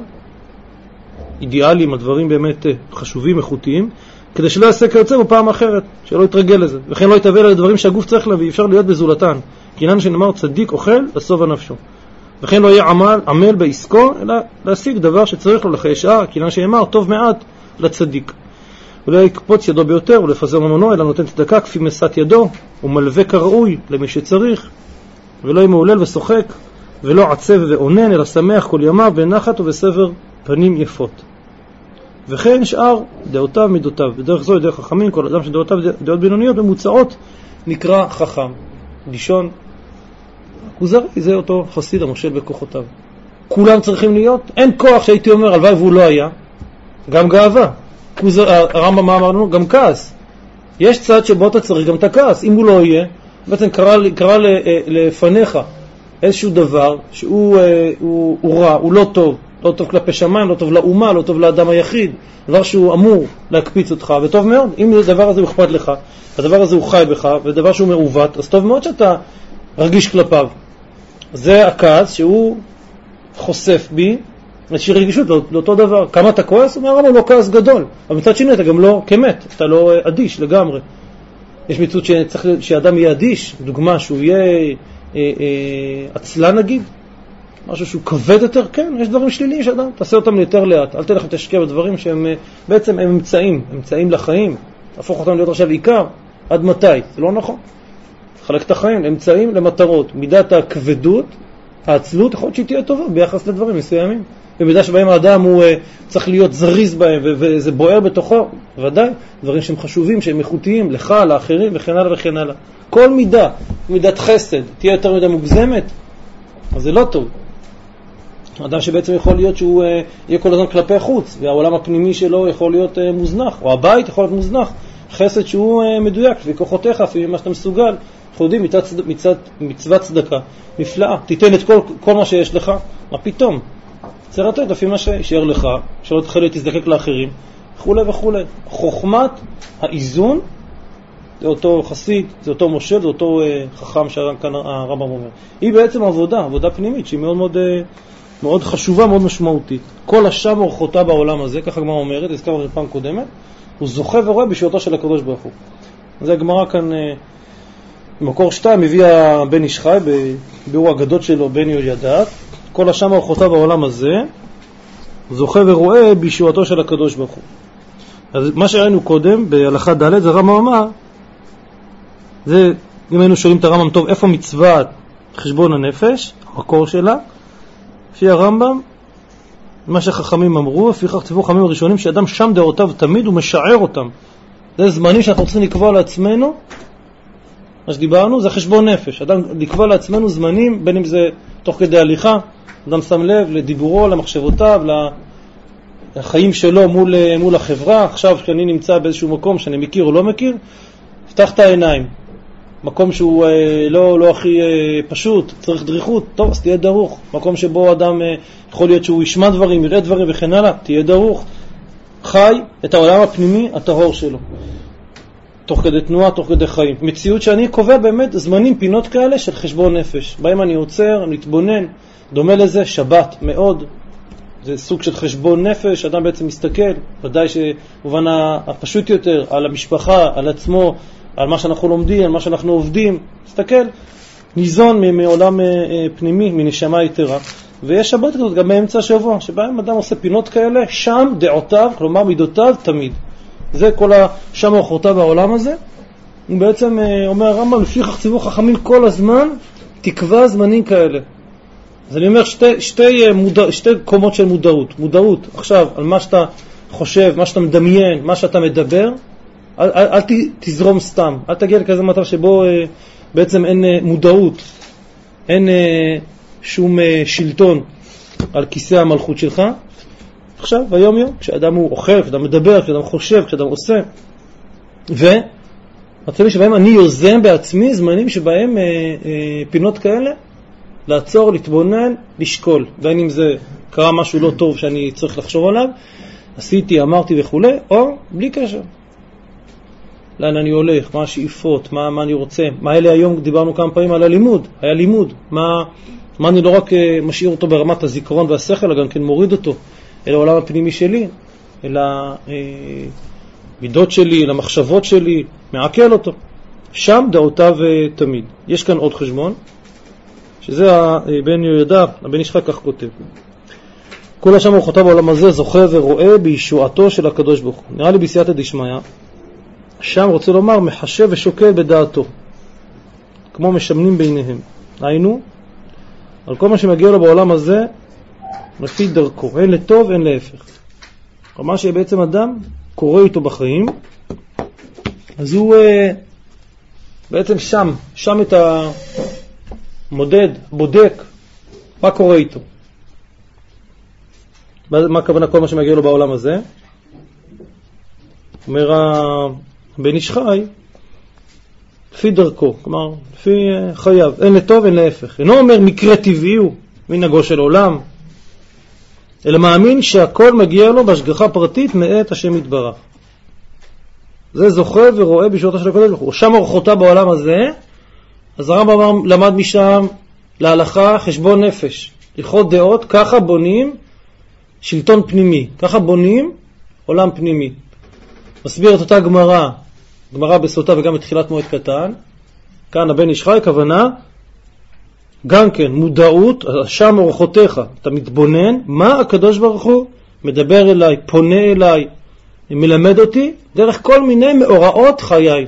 אידיאליים, הדברים באמת חשובים, איכותיים, כדי שלא יעשה כיוצא בפעם אחרת, שלא יתרגל לזה. וכן לא יתאבל על הדברים שהגוף צריך לה, ואי אפשר להיות בזולתן. כי עניין שנאמר צדיק אוכל, לסוב הנפשו. וכן לא יהיה עמל, עמל בעסקו, אלא להשיג דבר שצריך לו לחיי שעה, כי עניין שנאמר טוב מעט לצדיק. ולא יקפוץ ידו ביותר ולפזר ממונו, אלא נותן צדקה כפי מסת ידו, ומלווה כראוי למי שצריך, ולא יהיה מעולל ושוחק, ולא עצב ועונן, אלא שמח כל ימיו בנחת ובסבר פנים יפות. וכן שאר דעותיו מידותיו. בדרך זו, דרך חכמים, כל אדם שדעותיו דעות בינוניות ממוצעות נקרא חכם. דישון, כוזרי, זה אותו חסיד המושל בכוחותיו. כולם צריכים להיות, אין כוח שהייתי אומר הלוואי והוא לא היה, גם גאווה. כוזר, הרמב"ם מה אמרנו? גם כעס. יש צד שבו אתה צריך גם את הכעס. אם הוא לא יהיה, בעצם קרא, קרא לפניך איזשהו דבר שהוא הוא, הוא רע, הוא לא טוב, לא טוב כלפי שמיים, לא טוב לאומה, לא טוב לאדם היחיד, דבר שהוא אמור להקפיץ אותך, וטוב מאוד. אם הדבר הזה הוא אכפת לך, הדבר הזה הוא חי בך, ודבר שהוא מעוות, אז טוב מאוד שאתה רגיש כלפיו. זה הכעס שהוא חושף בי איזושהי רגישות לא, לאותו דבר. כמה אתה כועס? אומר הרמב"ם, לא כעס גדול, אבל מצד שני אתה גם לא כמת, אתה לא אדיש לגמרי. יש מציאות שצריך שאדם יהיה אדיש, דוגמה שהוא יהיה אה, אה, עצלן נגיד, משהו שהוא כבד יותר, כן, יש דברים שליליים שאדם, תעשה אותם יותר לאט, אל תלך ותשקיע בדברים שהם בעצם הם אמצעים, אמצעים לחיים, תהפוך אותם להיות עכשיו עיקר, עד מתי? זה לא נכון. חלק את החיים, אמצעים למטרות, מידת הכבדות, העצלות, יכול להיות שהיא תהיה טובה ביחס לדברים מסוימים. במידה שבהם האדם הוא uh, צריך להיות זריז בהם ו- וזה בוער בתוכו, ודאי, דברים שהם חשובים, שהם איכותיים, לך, לאחרים וכן הלאה וכן הלאה. כל מידה, מידת חסד, תהיה יותר מידה מוגזמת, אז זה לא טוב. אדם שבעצם יכול להיות שהוא uh, יהיה כל הזמן כלפי חוץ, והעולם הפנימי שלו יכול להיות uh, מוזנח, או הבית יכול להיות מוזנח, חסד שהוא uh, מדויק, וכוחותיך, אפילו מה שאתה מסוגל, אנחנו יודעים, מצד, מצד, מצוות צדקה, נפלאה, תיתן את כל, כל מה שיש לך, מה פתאום? צריך לתת לפי מה שישאר לך, שלא תתחיל להתזדקק לאחרים, וכו' וכו'. חוכמת האיזון, זה אותו חסיד, זה אותו מושל, זה אותו uh, חכם שכאן הרמב"ם אומר. היא בעצם עבודה, עבודה פנימית, שהיא מאוד מאוד, uh, מאוד חשובה, מאוד משמעותית. כל השם אורחותה בעולם הזה, ככה הגמרא אומרת, הזכרנו בפעם קודמת, הוא זוכה ורואה בישועתו של הקדוש ברוך הוא. זה הגמרא כאן, uh, במקור שתיים, מביא הבן איש חי, בביאור האגדות שלו, בן יהוידע, כל השם אורחותיו בעולם הזה, זוכה ורואה בישועתו של הקדוש ברוך הוא. אז מה שראינו קודם, בהלכה ד' זה הרמב"ם אמר, זה, אם היינו שואלים את הרמב"ם טוב, איפה מצוות חשבון הנפש, המקור שלה, לפי הרמב"ם, מה שחכמים אמרו, לפי כך ציוו חכמים הראשונים, שאדם שם דעותיו תמיד הוא משער אותם. זה זמנים שאנחנו צריכים לקבוע לעצמנו, מה שדיברנו, זה חשבון נפש. אדם לקבוע לעצמנו זמנים, בין אם זה תוך כדי הליכה, אדם שם לב לדיבורו, למחשבותיו, לחיים שלו מול, מול החברה. עכשיו כשאני נמצא באיזשהו מקום שאני מכיר או לא מכיר, פתח את העיניים. מקום שהוא אה, לא, לא הכי אה, פשוט, צריך דריכות, טוב, אז תהיה דרוך. מקום שבו אדם אה, יכול להיות שהוא ישמע דברים, יראה דברים וכן הלאה, תהיה דרוך. חי את העולם הפנימי, הטהור שלו. תוך כדי תנועה, תוך כדי חיים. מציאות שאני קובע באמת זמנים, פינות כאלה של חשבון נפש. בהם אני עוצר, אני מתבונן, דומה לזה שבת מאוד. זה סוג של חשבון נפש, אדם בעצם מסתכל, ודאי שבובן הפשוט יותר, על המשפחה, על עצמו, על מה שאנחנו לומדים, על מה שאנחנו עובדים, מסתכל, ניזון מעולם פנימי, מנשמה יתרה. ויש שבת כזאת גם באמצע השבוע, שבהם אדם עושה פינות כאלה, שם דעותיו, כלומר מידותיו תמיד. זה כל השם אורחותיו בעולם הזה. הוא בעצם אומר הרמב"ם, לפי כך ציוו חכמים כל הזמן, תקבע זמנים כאלה. אז אני אומר שתי, שתי, מודע, שתי קומות של מודעות. מודעות עכשיו על מה שאתה חושב, מה שאתה מדמיין, מה שאתה מדבר, אל, אל, אל תזרום סתם. אל תגיע לכזה מצב שבו אה, בעצם אין אה, מודעות, אין אה, שום אה, שלטון על כיסא המלכות שלך. עכשיו, ביום יום, כשאדם הוא אוכל, כשאדם מדבר, כשאדם חושב, כשאדם עושה. ומצבים שבהם אני יוזם בעצמי זמנים שבהם אה, אה, פינות כאלה, לעצור, להתבונן, לשקול. בין אם זה קרה משהו לא טוב שאני צריך לחשוב עליו, עשיתי, אמרתי וכו', או בלי קשר. לאן אני הולך, מה השאיפות, מה, מה אני רוצה. מה אלה היום דיברנו כמה פעמים על הלימוד, היה לימוד. מה, מה אני לא רק משאיר אותו ברמת הזיכרון והשכל, אלא גם כן מוריד אותו אל העולם הפנימי שלי, אל המידות שלי, אל המחשבות שלי, מעכל אותו. שם דעותיו תמיד. יש כאן עוד חשבון, שזה הבן יהוידע, הבן איש חי כך כותב. כל השם אורחותיו בעולם הזה זוכה ורואה בישועתו של הקדוש ברוך הוא. נראה לי בסייעתא דשמיא, שם רוצה לומר מחשב ושוקל בדעתו, כמו משמנים ביניהם. היינו, על כל מה שמגיע לו בעולם הזה, לפי דרכו, אין לטוב, אין להפך. כלומר שבעצם אדם קורא איתו בחיים, אז הוא בעצם שם, שם את המודד, בודק, מה קורה איתו. מה הכוונה כל מה שמגיע לו בעולם הזה? אומר הבן איש חי, לפי דרכו, כלומר, לפי חייו, אין לטוב, אין להפך. אינו אומר מקרה טבעי הוא, מנהגו של עולם, אלא מאמין שהכל מגיע לו בהשגחה פרטית מאת השם יתברך. זה זוכה ורואה בישועתו של הקדוש ברוך הוא. שם אורחותיו בעולם הזה, אז הרמב"ם למד משם להלכה חשבון נפש, הלכות דעות, ככה בונים שלטון פנימי, ככה בונים עולם פנימי. מסביר את אותה גמרא, גמרא בסוטה וגם בתחילת מועד קטן. כאן הבן איש חי, כוונה גם כן מודעות, שם אורחותיך, אתה מתבונן מה הקדוש ברוך הוא מדבר אליי, פונה אליי, מלמד אותי דרך כל מיני מאורעות חיי,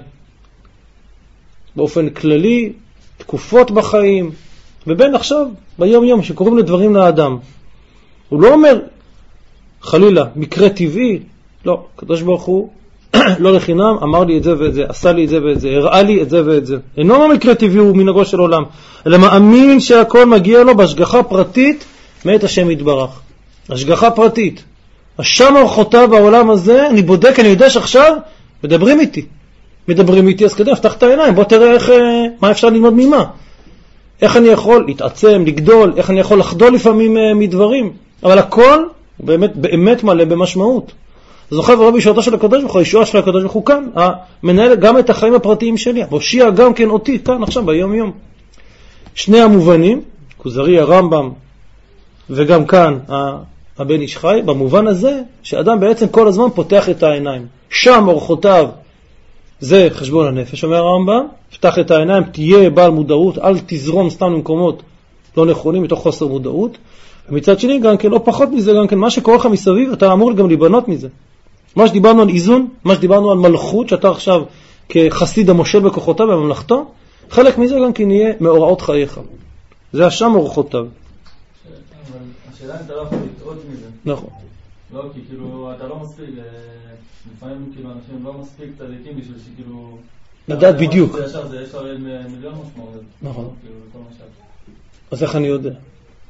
באופן כללי, תקופות בחיים, ובין עכשיו ביום יום שקוראים לדברים לאדם. הוא לא אומר חלילה מקרה טבעי, לא, הקדוש ברוך הוא לא לחינם אמר לי את זה ואת זה, עשה לי את זה ואת זה, הראה לי את זה ואת זה. אינו מקרה טבעי הוא מנהגו של עולם, אלא מאמין שהכל מגיע לו בהשגחה פרטית מאת השם יתברך. השגחה פרטית. השם אורחותיו בעולם הזה, אני בודק, אני יודע שעכשיו מדברים איתי. מדברים איתי, אז כדי, פתח את העיניים, בוא תראה איך, מה אפשר ללמוד ממה. איך אני יכול להתעצם, לגדול, איך אני יכול לחדול לפעמים מדברים. אבל הכל הוא באמת, באמת מלא במשמעות. זוכה ורואה בישועתו של הקדוש ברוך הוא, הישועה של הקדוש ברוך הוא כאן, המנהל גם את החיים הפרטיים שלי, מושיע גם כן אותי כאן עכשיו ביום יום. שני המובנים, כוזרי, הרמב"ם, וגם כאן הבן איש חי, במובן הזה שאדם בעצם כל הזמן פותח את העיניים. שם אורחותיו זה חשבון הנפש, אומר הרמב"ם, פתח את העיניים, תהיה בעל מודעות, אל תזרום סתם למקומות לא נכונים מתוך חוסר מודעות. ומצד שני גם כן, לא פחות מזה, גם כן מה שקורה לך מסביב, אתה אמור גם להיבנות מזה. מה שדיברנו על איזון, מה שדיברנו על מלכות, שאתה עכשיו כחסיד המושל בכוחותיו בממלכתו, חלק מזה גם כן יהיה מאורעות חייך. זה השם אורחותיו. אבל השאלה אם אתה לא יכול לטעות מזה. נכון. לא, כי כאילו אתה לא מספיק, לפעמים כאילו אנשים לא מספיק צדיקים בשביל שכאילו... לדעת בדיוק. זה ישר, זה יש לו מיליון משמעות. נכון. כאילו, כל מה שאת. אז איך אני יודע?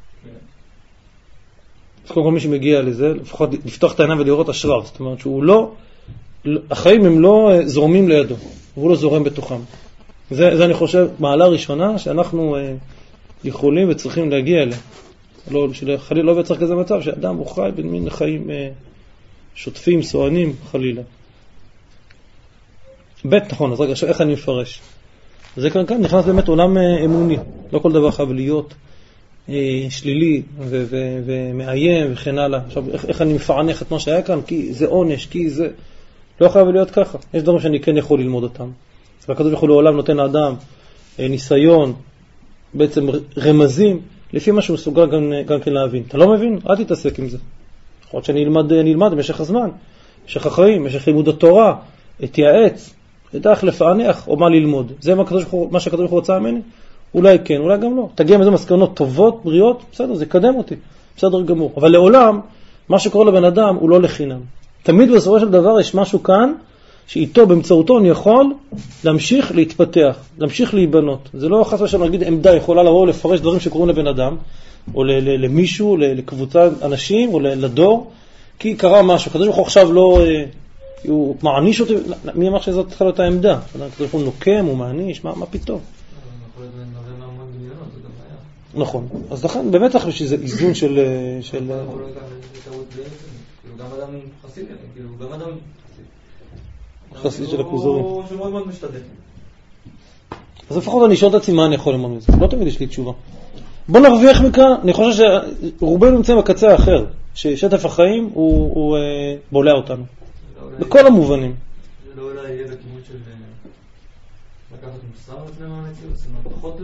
אז קודם כל מי שמגיע לזה, לפחות לפתוח את העיניים ולראות אשריו. זאת אומרת שהוא לא, החיים הם לא זורמים לידו, הוא לא זורם בתוכם. זה, זה אני חושב, מעלה ראשונה שאנחנו אה, יכולים וצריכים להגיע אליה. לא, חלילה לא יצר כזה מצב שאדם הוא חי בין מין חיים אה, שוטפים, סוענים, חלילה. בית, נכון, אז רגע, איך אני מפרש? זה כאן, כאן נכנס באמת עולם אה, אמוני. לא כל דבר חייב להיות אה, שלילי ו- ו- ומאיים וכן הלאה. עכשיו, איך, איך אני מפענח את מה שהיה כאן? כי זה עונש, כי זה... לא חייב להיות ככה. יש דברים שאני כן יכול ללמוד אותם. והקדוש ברוך הוא לעולם נותן לאדם אה, ניסיון, בעצם רמזים, לפי מה שהוא מסוגל גם, גם כן להבין. אתה לא מבין? אל תתעסק עם זה. יכול להיות שאני אלמד, נלמד במשך הזמן, במשך החיים, במשך לימוד התורה, אתייעץ, ידע איך לפענח או מה ללמוד. זה מה, מה שהקדוש ברוך הוא רוצה ממני? אולי כן, אולי גם לא. תגיע מזה מסקנות טובות, בריאות, בסדר, זה יקדם אותי, בסדר גמור. אבל לעולם, מה שקורה לבן אדם הוא לא לחינם. תמיד בסופו של דבר יש משהו כאן, שאיתו, באמצעותו, אני יכול להמשיך להתפתח, להמשיך להיבנות. זה לא חס ושלום להגיד עמדה יכולה לבוא לפרש דברים שקורים לבן אדם, או למישהו, לקבוצת אנשים, או לדור, כי קרה משהו. כזה שהוא עכשיו לא, הוא מעניש אותי, מי אמר שזאת צריכה להיות העמדה? כזה שהוא נוקם, הוא מעניש, מה פתאום? נכון. אז לכן, באמת אני חושב שזה איזון של... גם אדם חסיד, גם אדם... חסיד של הכוזרים. הוא מאוד מאוד משתדל. אז לפחות אני שואל את עצמי מה אני יכול ללמוד מזה. לא תמיד יש לי תשובה. בוא נרוויח מכאן, אני חושב שרובנו נמצאים בקצה האחר, ששטף החיים הוא, הוא אה, בולע אותנו. בכל המובנים. זה לא אולי יהיה בכיוון של לקחת מוסר עצמם מהמציאות, זאת אומרת, פחות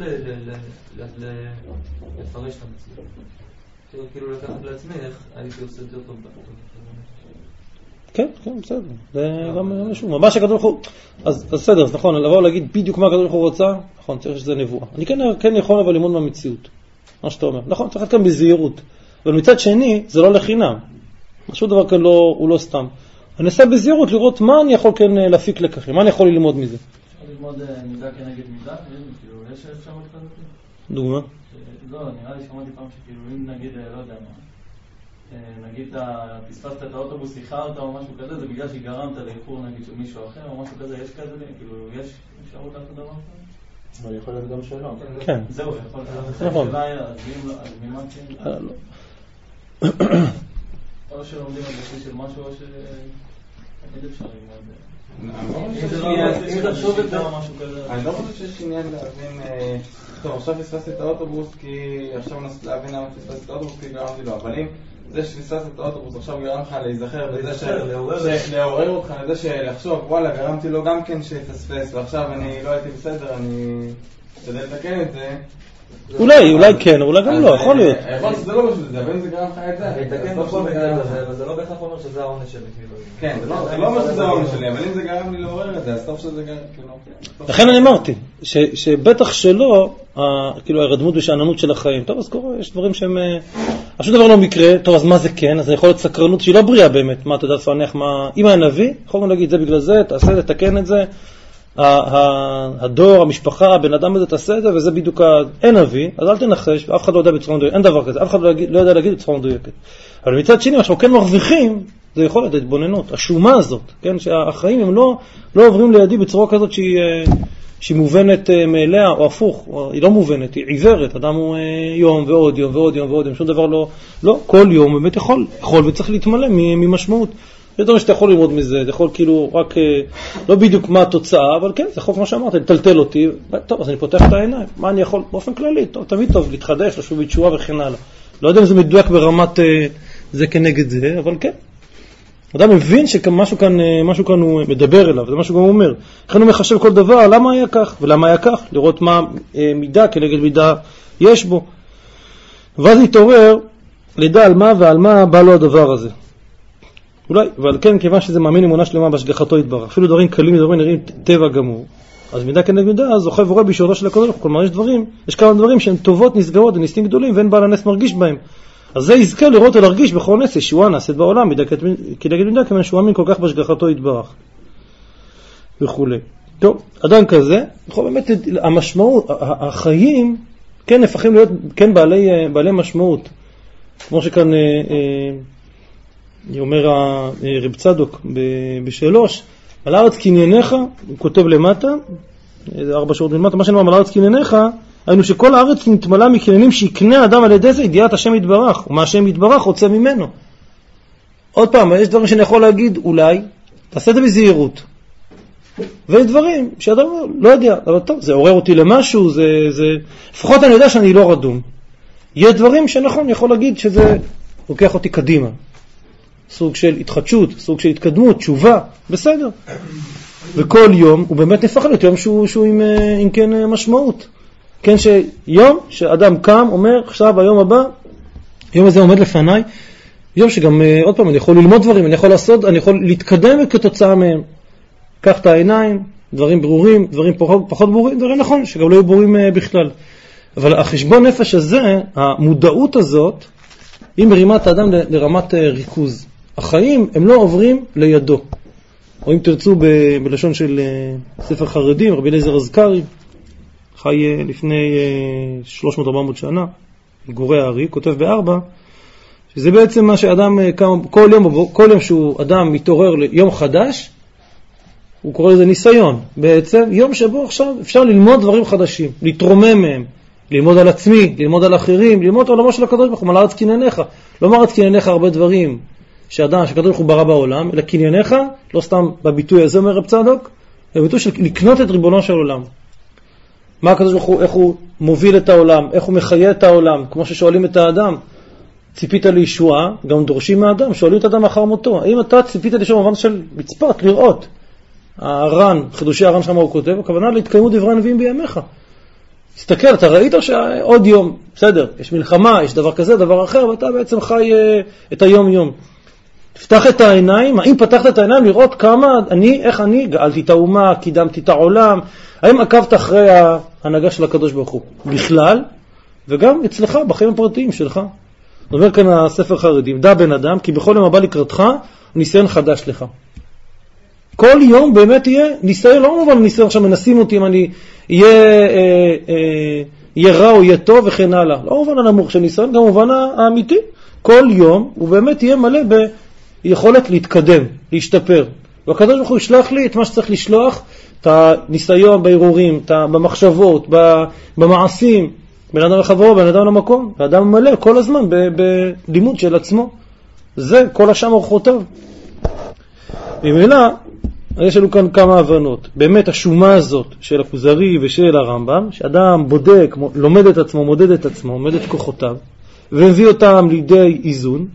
לפרש את המציאות. כאילו לקחת לעצמי איך הייתי עושה יותר טוב בטוב. כן, כן, בסדר. זה גם משהו. מה שהקדוש ברוך הוא... אז בסדר, אז נכון, לבוא להגיד בדיוק מה הקדוש ברוך הוא רוצה, נכון, צריך שזה נבואה. אני כן יכול אבל ללמוד מהמציאות, מה שאתה אומר. נכון, צריך כאן בזהירות. אבל מצד שני, זה לא לחינם. משהו דבר כאן הוא לא סתם. אני אעשה בזהירות לראות מה אני יכול כן להפיק לקחים, מה אני יכול ללמוד מזה. אפשר ללמוד מידה כנגד מידה, כאילו, יש אפשרות כזאת? דוגמה? לא, נראה לי שמעתי פעם שכאילו, אם נגיד, לא יודע מה, נגיד פספסת את האוטובוס, איחרת או משהו כזה, זה בגלל שגרמת לאיחור נגיד של מישהו אחר או משהו כזה, יש כזה, כאילו, יש אפשרות לעשות דבר כזה? אבל יכול להיות גם שלא. כן. זהו, יכול להיות. נכון. אז ממה כן? או שלומדים על בסיס של משהו או ש... תמיד אפשר ללמוד. אני לא חושב שיש עניין להבין, טוב, עכשיו פספסתי את האוטובוס כי עכשיו נסת להבין למה פספסתי את האוטובוס כי גרמתי לו, אבל אם זה שפספסת את האוטובוס עכשיו גרם לך להיזכר לעורר אותך לזה שלחשוב וואלה גרמתי לו גם כן שפספס ועכשיו אני לא הייתי בסדר, אני כדי לתקן את זה אולי, אולי כן, אולי גם לא, יכול להיות. יכול להיות שזה לא בשביל זה, אבל אם זה גרם לך את זה לתקן בכל מקרה הזה, אבל זה לא בהכרח אומר שזה העונש שלי. כן, זה לא אומר שזה העונש שלי, אבל אם זה גרם לי לעורר את זה, אז טוב שזה גרם, כאילו. לכן אני אמרתי, שבטח שלא, כאילו הרדמות ושעננות של החיים, טוב אז קורה, יש דברים שהם, השום דבר לא מקרה, טוב אז מה זה כן, אז זה יכול להיות סקרנות שהיא לא בריאה באמת, מה אתה יודע לפענח, מה, אם היה נביא, יכולנו להגיד זה בגלל זה, תעשה, תתקן את זה, הדור, המשפחה, הבן אדם הזה תעשה את זה, וזה בדיוק, אין נביא, אז אל תנחש, ואף אחד לא יודע בצורה מדויקת, אין דבר כזה, אף אחד לא יודע להגיד בצורה מדויקת. אבל מצד שני, מה שאנחנו כן מרוויחים, זה יכול להיות התבוננות, השומה הזאת, כן, שהחיים הם לא, לא עוברים לידי בצורה כזאת שהיא, שהיא מובנת מאליה, או הפוך, או, היא לא מובנת, היא עיוורת, אדם הוא יום ועוד יום ועוד יום ועוד יום, שום דבר לא, לא, כל יום באמת יכול, יכול וצריך להתמלא ממשמעות. זה דבר שאתה יכול ללמוד מזה, זה יכול כאילו רק, לא בדיוק מה התוצאה, אבל כן, זה חוק מה שאמרת, לטלטל אותי, טוב, אז אני פותח את העיניים, מה אני יכול, באופן כללי, טוב, תמיד טוב, להתחדש, לשוב בתשובה וכן הלאה. לא יודע אם זה מדויק ברמת זה כנגד זה, אבל כן. אדם מבין שמשהו כאן, משהו כאן הוא מדבר אליו, זה משהו גם הוא אומר. לכן הוא מחשב כל דבר, למה היה כך, ולמה היה כך, לראות מה מידה כנגד מידה יש בו. ואז יתעורר, לדע על מה ועל מה בא לו הדבר הזה. אולי, אבל כן, כיוון שזה מאמין אמונה שלמה בהשגחתו יתברך. אפילו דברים קלים, דברים נראים טבע גמור. אז מידה כנגד מידה, זוכה ורואה בישורתו של הקדוש ברוך הוא. כלומר, יש דברים, יש כמה דברים שהם טובות, נסגרות, וניסים גדולים, ואין בעל הנס מרגיש בהם. אז זה יזכה לראות ולהרגיש בכל נס, ישועה נעשית בעולם, מידה כנגד מידה, כיוון שהוא מאמין כל כך בהשגחתו יתברך. וכו'. טוב, אדם כזה, יכול באמת, המשמעות, החיים, כן, נפחים להיות, כן, בעלי, בעלי משמעות. כמו שכאן, אה, אה, אומר הרב צדוק בשלוש, על הארץ קנייניך, הוא כותב למטה, ארבע שעות למטה, מה שנאמר על הארץ קנייניך, היינו שכל הארץ נתמלה מקניינים שיקנה האדם על ידי זה, ידיעת השם יתברך, ומה השם יתברך רוצה ממנו. עוד פעם, יש דברים שאני יכול להגיד, אולי, תעשה את זה בזהירות. ויש דברים שאדם אומר, לא יודע, אבל טוב, זה עורר אותי למשהו, זה, זה... לפחות אני יודע שאני לא רדום. יש דברים שנכון, יכול להגיד שזה לוקח אותי קדימה. סוג של התחדשות, סוג של התקדמות, תשובה, בסדר. וכל יום הוא באמת נפח להיות יום שהוא, שהוא עם, עם כן משמעות. כן, שיום שאדם קם, אומר, עכשיו היום הבא, יום הזה עומד לפניי, יום שגם, עוד פעם, אני יכול ללמוד דברים, אני יכול לעשות, אני יכול להתקדם כתוצאה מהם. קח את העיניים, דברים ברורים, דברים פחות, פחות ברורים, דברים נכון, שגם לא יהיו ברורים בכלל. אבל החשבון נפש הזה, המודעות הזאת, היא מרימה את האדם לרמת ריכוז. החיים הם לא עוברים לידו. או אם תרצו ב- בלשון של ספר חרדים, רבי אליעזר אזכרי, חי לפני שלוש מאות ארבע מאות שנה, גורי הארי, כותב בארבע, שזה בעצם מה שאדם, כל יום, כל יום שהוא אדם מתעורר ליום חדש, הוא קורא לזה ניסיון. בעצם יום שבו עכשיו אפשר ללמוד דברים חדשים, להתרומם מהם, ללמוד על עצמי, ללמוד על אחרים, ללמוד על עולמו של הקדוש ברוך הוא, על הארץ קנייניך. לא מארץ קנייניך הרבה דברים שאדם, שהקדוש ברוך הוא ברא בעולם, אלא קנייניך, לא סתם בביטוי הזה אומר רב צדוק, בביטוי של לקנות את ריבונו של עולם. מה הקדוש ברוך הוא, איך הוא מוביל את העולם, איך הוא מחיה את העולם, כמו ששואלים את האדם, ציפית לישועה, גם דורשים מהאדם, שואלים את האדם אחר מותו, האם אתה ציפית לישועה במובן של לצפות, לראות? הר"ן, חידושי הר"ן שם הוא כותב, הכוונה להתקיימו דברי הנביאים בימיך. תסתכל, אתה ראית שעוד יום, בסדר, יש מלחמה, יש דבר כזה, דבר אחר, ואתה בעצם חי uh, את היום יום. תפתח את העיניים, האם פתחת את העיניים לראות כמה אני, איך אני גאלתי את האומה, קידמתי את העולם, האם עקבת אחרי ההנהגה של הקדוש ברוך הוא בכלל, וגם אצלך, בחיים הפרטיים שלך. אומר כאן הספר חרדים, דע בן אדם, כי בכל יום הבא לקראתך, ניסיון חדש לך. כל יום באמת יהיה ניסיון, לא מובן ניסיון עכשיו מנסים אותי אם אני יהיה, אה, אה, יהיה רע או יהיה טוב וכן הלאה. לא מובן הנמוך של ניסיון, גם מובן האמיתי. כל יום הוא באמת יהיה מלא ביכולת להתקדם, להשתפר. והקדוש ברוך הוא ישלח לי את מה שצריך לשלוח, את הניסיון בערעורים, את במחשבות, במעשים, בין אדם לחברו, בין אדם למקום. האדם מלא כל הזמן בלימוד של עצמו. זה כל השם אורחותיו. במילא, יש לנו כאן כמה הבנות. באמת השומה הזאת של הכוזרי ושל הרמב"ם, שאדם בודק, לומד את עצמו, מודד את עצמו, מודד את כוחותיו, והביא אותם לידי איזון,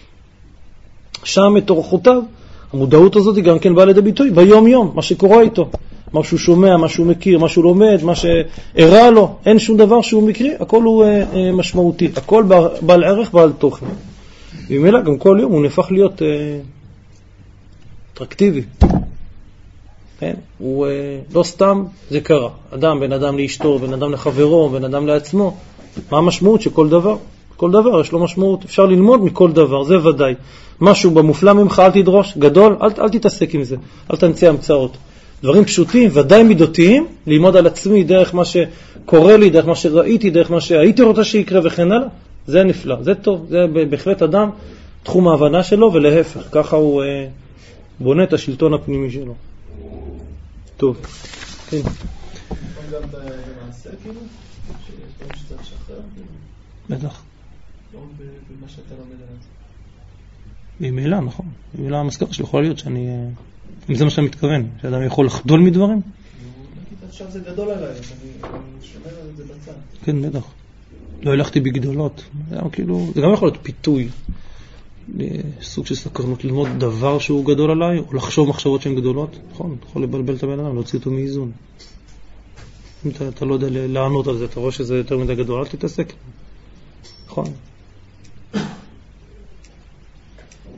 שם את אורחותיו, המודעות הזאת היא גם כן באה לידי ביטוי ביום יום, מה שקורה איתו, מה שהוא שומע, מה שהוא מכיר, מה שהוא לומד, מה שהראה לו, אין שום דבר שהוא מקרי, הכל הוא אה, אה, משמעותי, הכל בעל ערך, בעל תוכן. ומילא גם כל יום הוא נהפך להיות אה, אטרקטיבי. כן? הוא אה, לא סתם, זה קרה. אדם, בין אדם לאשתו, בין אדם לחברו, בין אדם לעצמו. מה המשמעות שכל דבר? כל דבר יש לו משמעות. אפשר ללמוד מכל דבר, זה ודאי. משהו במופלא ממך, אל תדרוש, גדול, אל, אל תתעסק עם זה. אל תמציא המצאות. דברים פשוטים, ודאי מידותיים, ללמוד על עצמי דרך מה שקורה לי, דרך מה שראיתי, דרך מה שהייתי רוצה שיקרה וכן הלאה. זה נפלא, זה טוב. זה בהחלט אדם, תחום ההבנה שלו, ולהפך. ככה הוא אה, בונה את השלטון הפנימי שלו. טוב, כן. גם במעשה כאילו? שיש דברים שצריך לשחרר? בטח. לא במה שאתה לומד על זה. במילה, נכון. במילה המסקרה שלו יכולה להיות שאני... אם זה מה שאתה מתכוון, שאדם יכול לחדול מדברים? נגיד עכשיו זה גדול עליי, אני שומר על זה בצד. כן, בטח. לא הלכתי בגדולות. זה גם כאילו... זה גם יכול להיות פיתוי. סוג של סקרנות ללמוד דבר שהוא גדול עליי, או לחשוב מחשבות שהן גדולות, נכון, יכול לבלבל את הבן אדם, להוציא אותו מאיזון. אם אתה, אתה לא יודע לענות על זה, אתה רואה שזה יותר מדי גדול, אל תתעסק. נכון.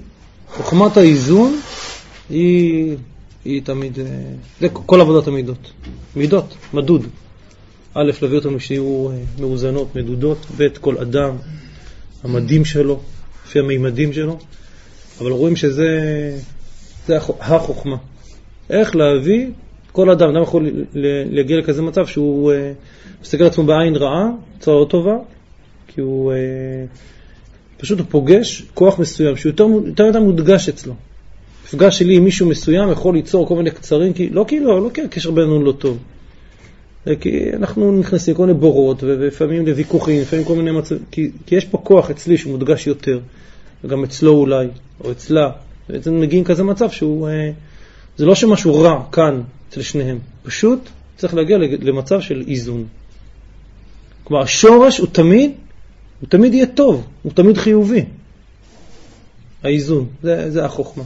חוכמת האיזון היא, היא תמיד, זה כל עבודת המידות. מידות, מדוד. א', להביא אותנו שיהיו מאוזנות, מדודות, ב', כל אדם, המדים שלו, לפי המימדים שלו. אבל רואים שזה זה החוכמה. איך להביא כל אדם, אדם יכול להגיע לכזה מצב שהוא מסתכל על עצמו בעין רעה, צורה לא טובה, כי הוא פשוט הוא פוגש כוח מסוים, שהוא יותר, יותר יותר מודגש אצלו. מפגש שלי עם מישהו מסוים יכול ליצור כל מיני קצרים, כי, לא כי לא, לא כי הקשר בינינו לא טוב. כי אנחנו נכנסים כל מיני בורות, ולפעמים לוויכוחים, לפעמים כל מיני מצבים, כי, כי יש פה כוח אצלי שהוא מודגש יותר, וגם אצלו אולי, או אצלה. בעצם מגיעים כזה מצב שהוא, זה לא שמשהו רע כאן אצל שניהם, פשוט צריך להגיע למצב של איזון. כלומר, השורש הוא תמיד, הוא תמיד יהיה טוב, הוא תמיד חיובי. האיזון, זה, זה החוכמה.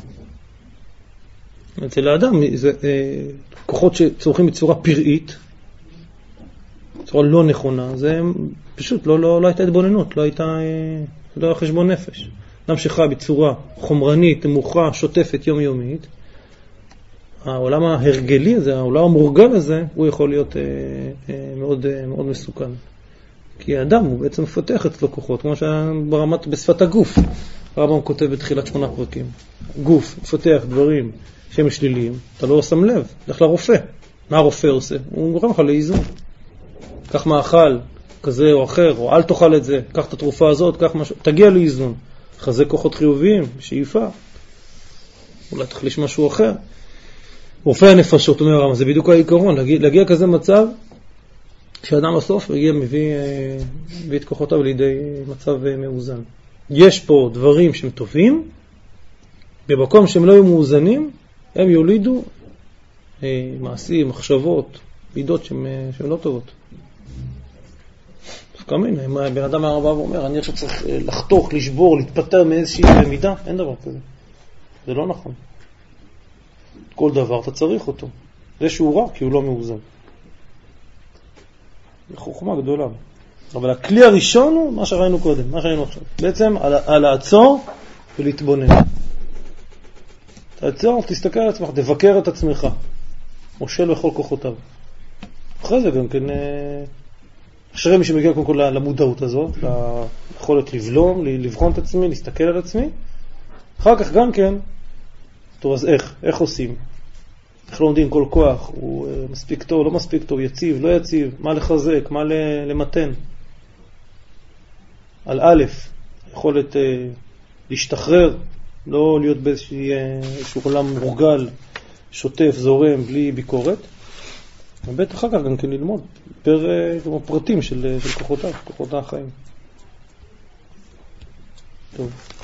אצל האדם, זה כוחות שצורכים בצורה פראית, בצורה לא נכונה, זה פשוט לא, לא, לא הייתה התבוננות, לא הייתה, לא היה חשבון נפש. אדם שחי בצורה חומרנית, נמוכה, שוטפת, יומיומית, העולם ההרגלי הזה, העולם המורגל הזה, הוא יכול להיות אה, אה, מאוד, אה, מאוד מסוכן. כי האדם הוא בעצם מפתח אצלו כוחות, כמו שברמת, בשפת הגוף. הרמב"ם כותב בתחילת שמונה פרקים. גוף, מפתח דברים שהם שליליים, אתה לא שם לב, לך לרופא. מה הרופא עושה? הוא גורם לך לאיזון. קח מאכל כזה או אחר, או אל תאכל את זה, קח את התרופה הזאת, קח משהו, תגיע לאיזון. חזק כוחות חיוביים, שאיפה. אולי תחליש משהו אחר. רופא הנפשות, אומר הרמב"ם, זה בדיוק העיקרון, להגיע, להגיע כזה מצב שאדם בסוף יגיע, מביא, מביא את כוחותיו לידי מצב מאוזן. יש פה דברים שהם טובים, במקום שהם לא יהיו מאוזנים, הם יולידו אה, מעשים, מחשבות, מידות שהן, שהן לא טובות. כמין, בן אדם הרבה ואומר, אני עכשיו צריך לחתוך, לשבור, להתפטר מאיזושהי מידה, אין דבר כזה. זה לא נכון. כל דבר אתה צריך אותו. זה שהוא רע, כי הוא לא מאוזן. זה חוכמה גדולה. אבל הכלי הראשון הוא מה שראינו קודם, מה שראינו עכשיו. בעצם על, על לעצור ולהתבונן. תעצור, תסתכל על עצמך, תבקר את עצמך. מושל בכל כוחותיו. אחרי זה גם כן, אשרי מי שמגיע קודם כל למודעות הזאת, ליכולת לבלום, לבחון את עצמי, להסתכל על עצמי. אחר כך גם כן, טוב, אז איך? איך עושים? איך לומדים כל כוח? הוא מספיק טוב, לא מספיק טוב, יציב, לא יציב, מה לחזק, מה למתן? על א', יכולת אה, להשתחרר, לא להיות באיזשהו עולם מורגל, שוטף, זורם, בלי ביקורת. ובית אחר כך גם כן ללמוד פר כמו פרטים של, של כוחותיו, כוחות החיים. טוב.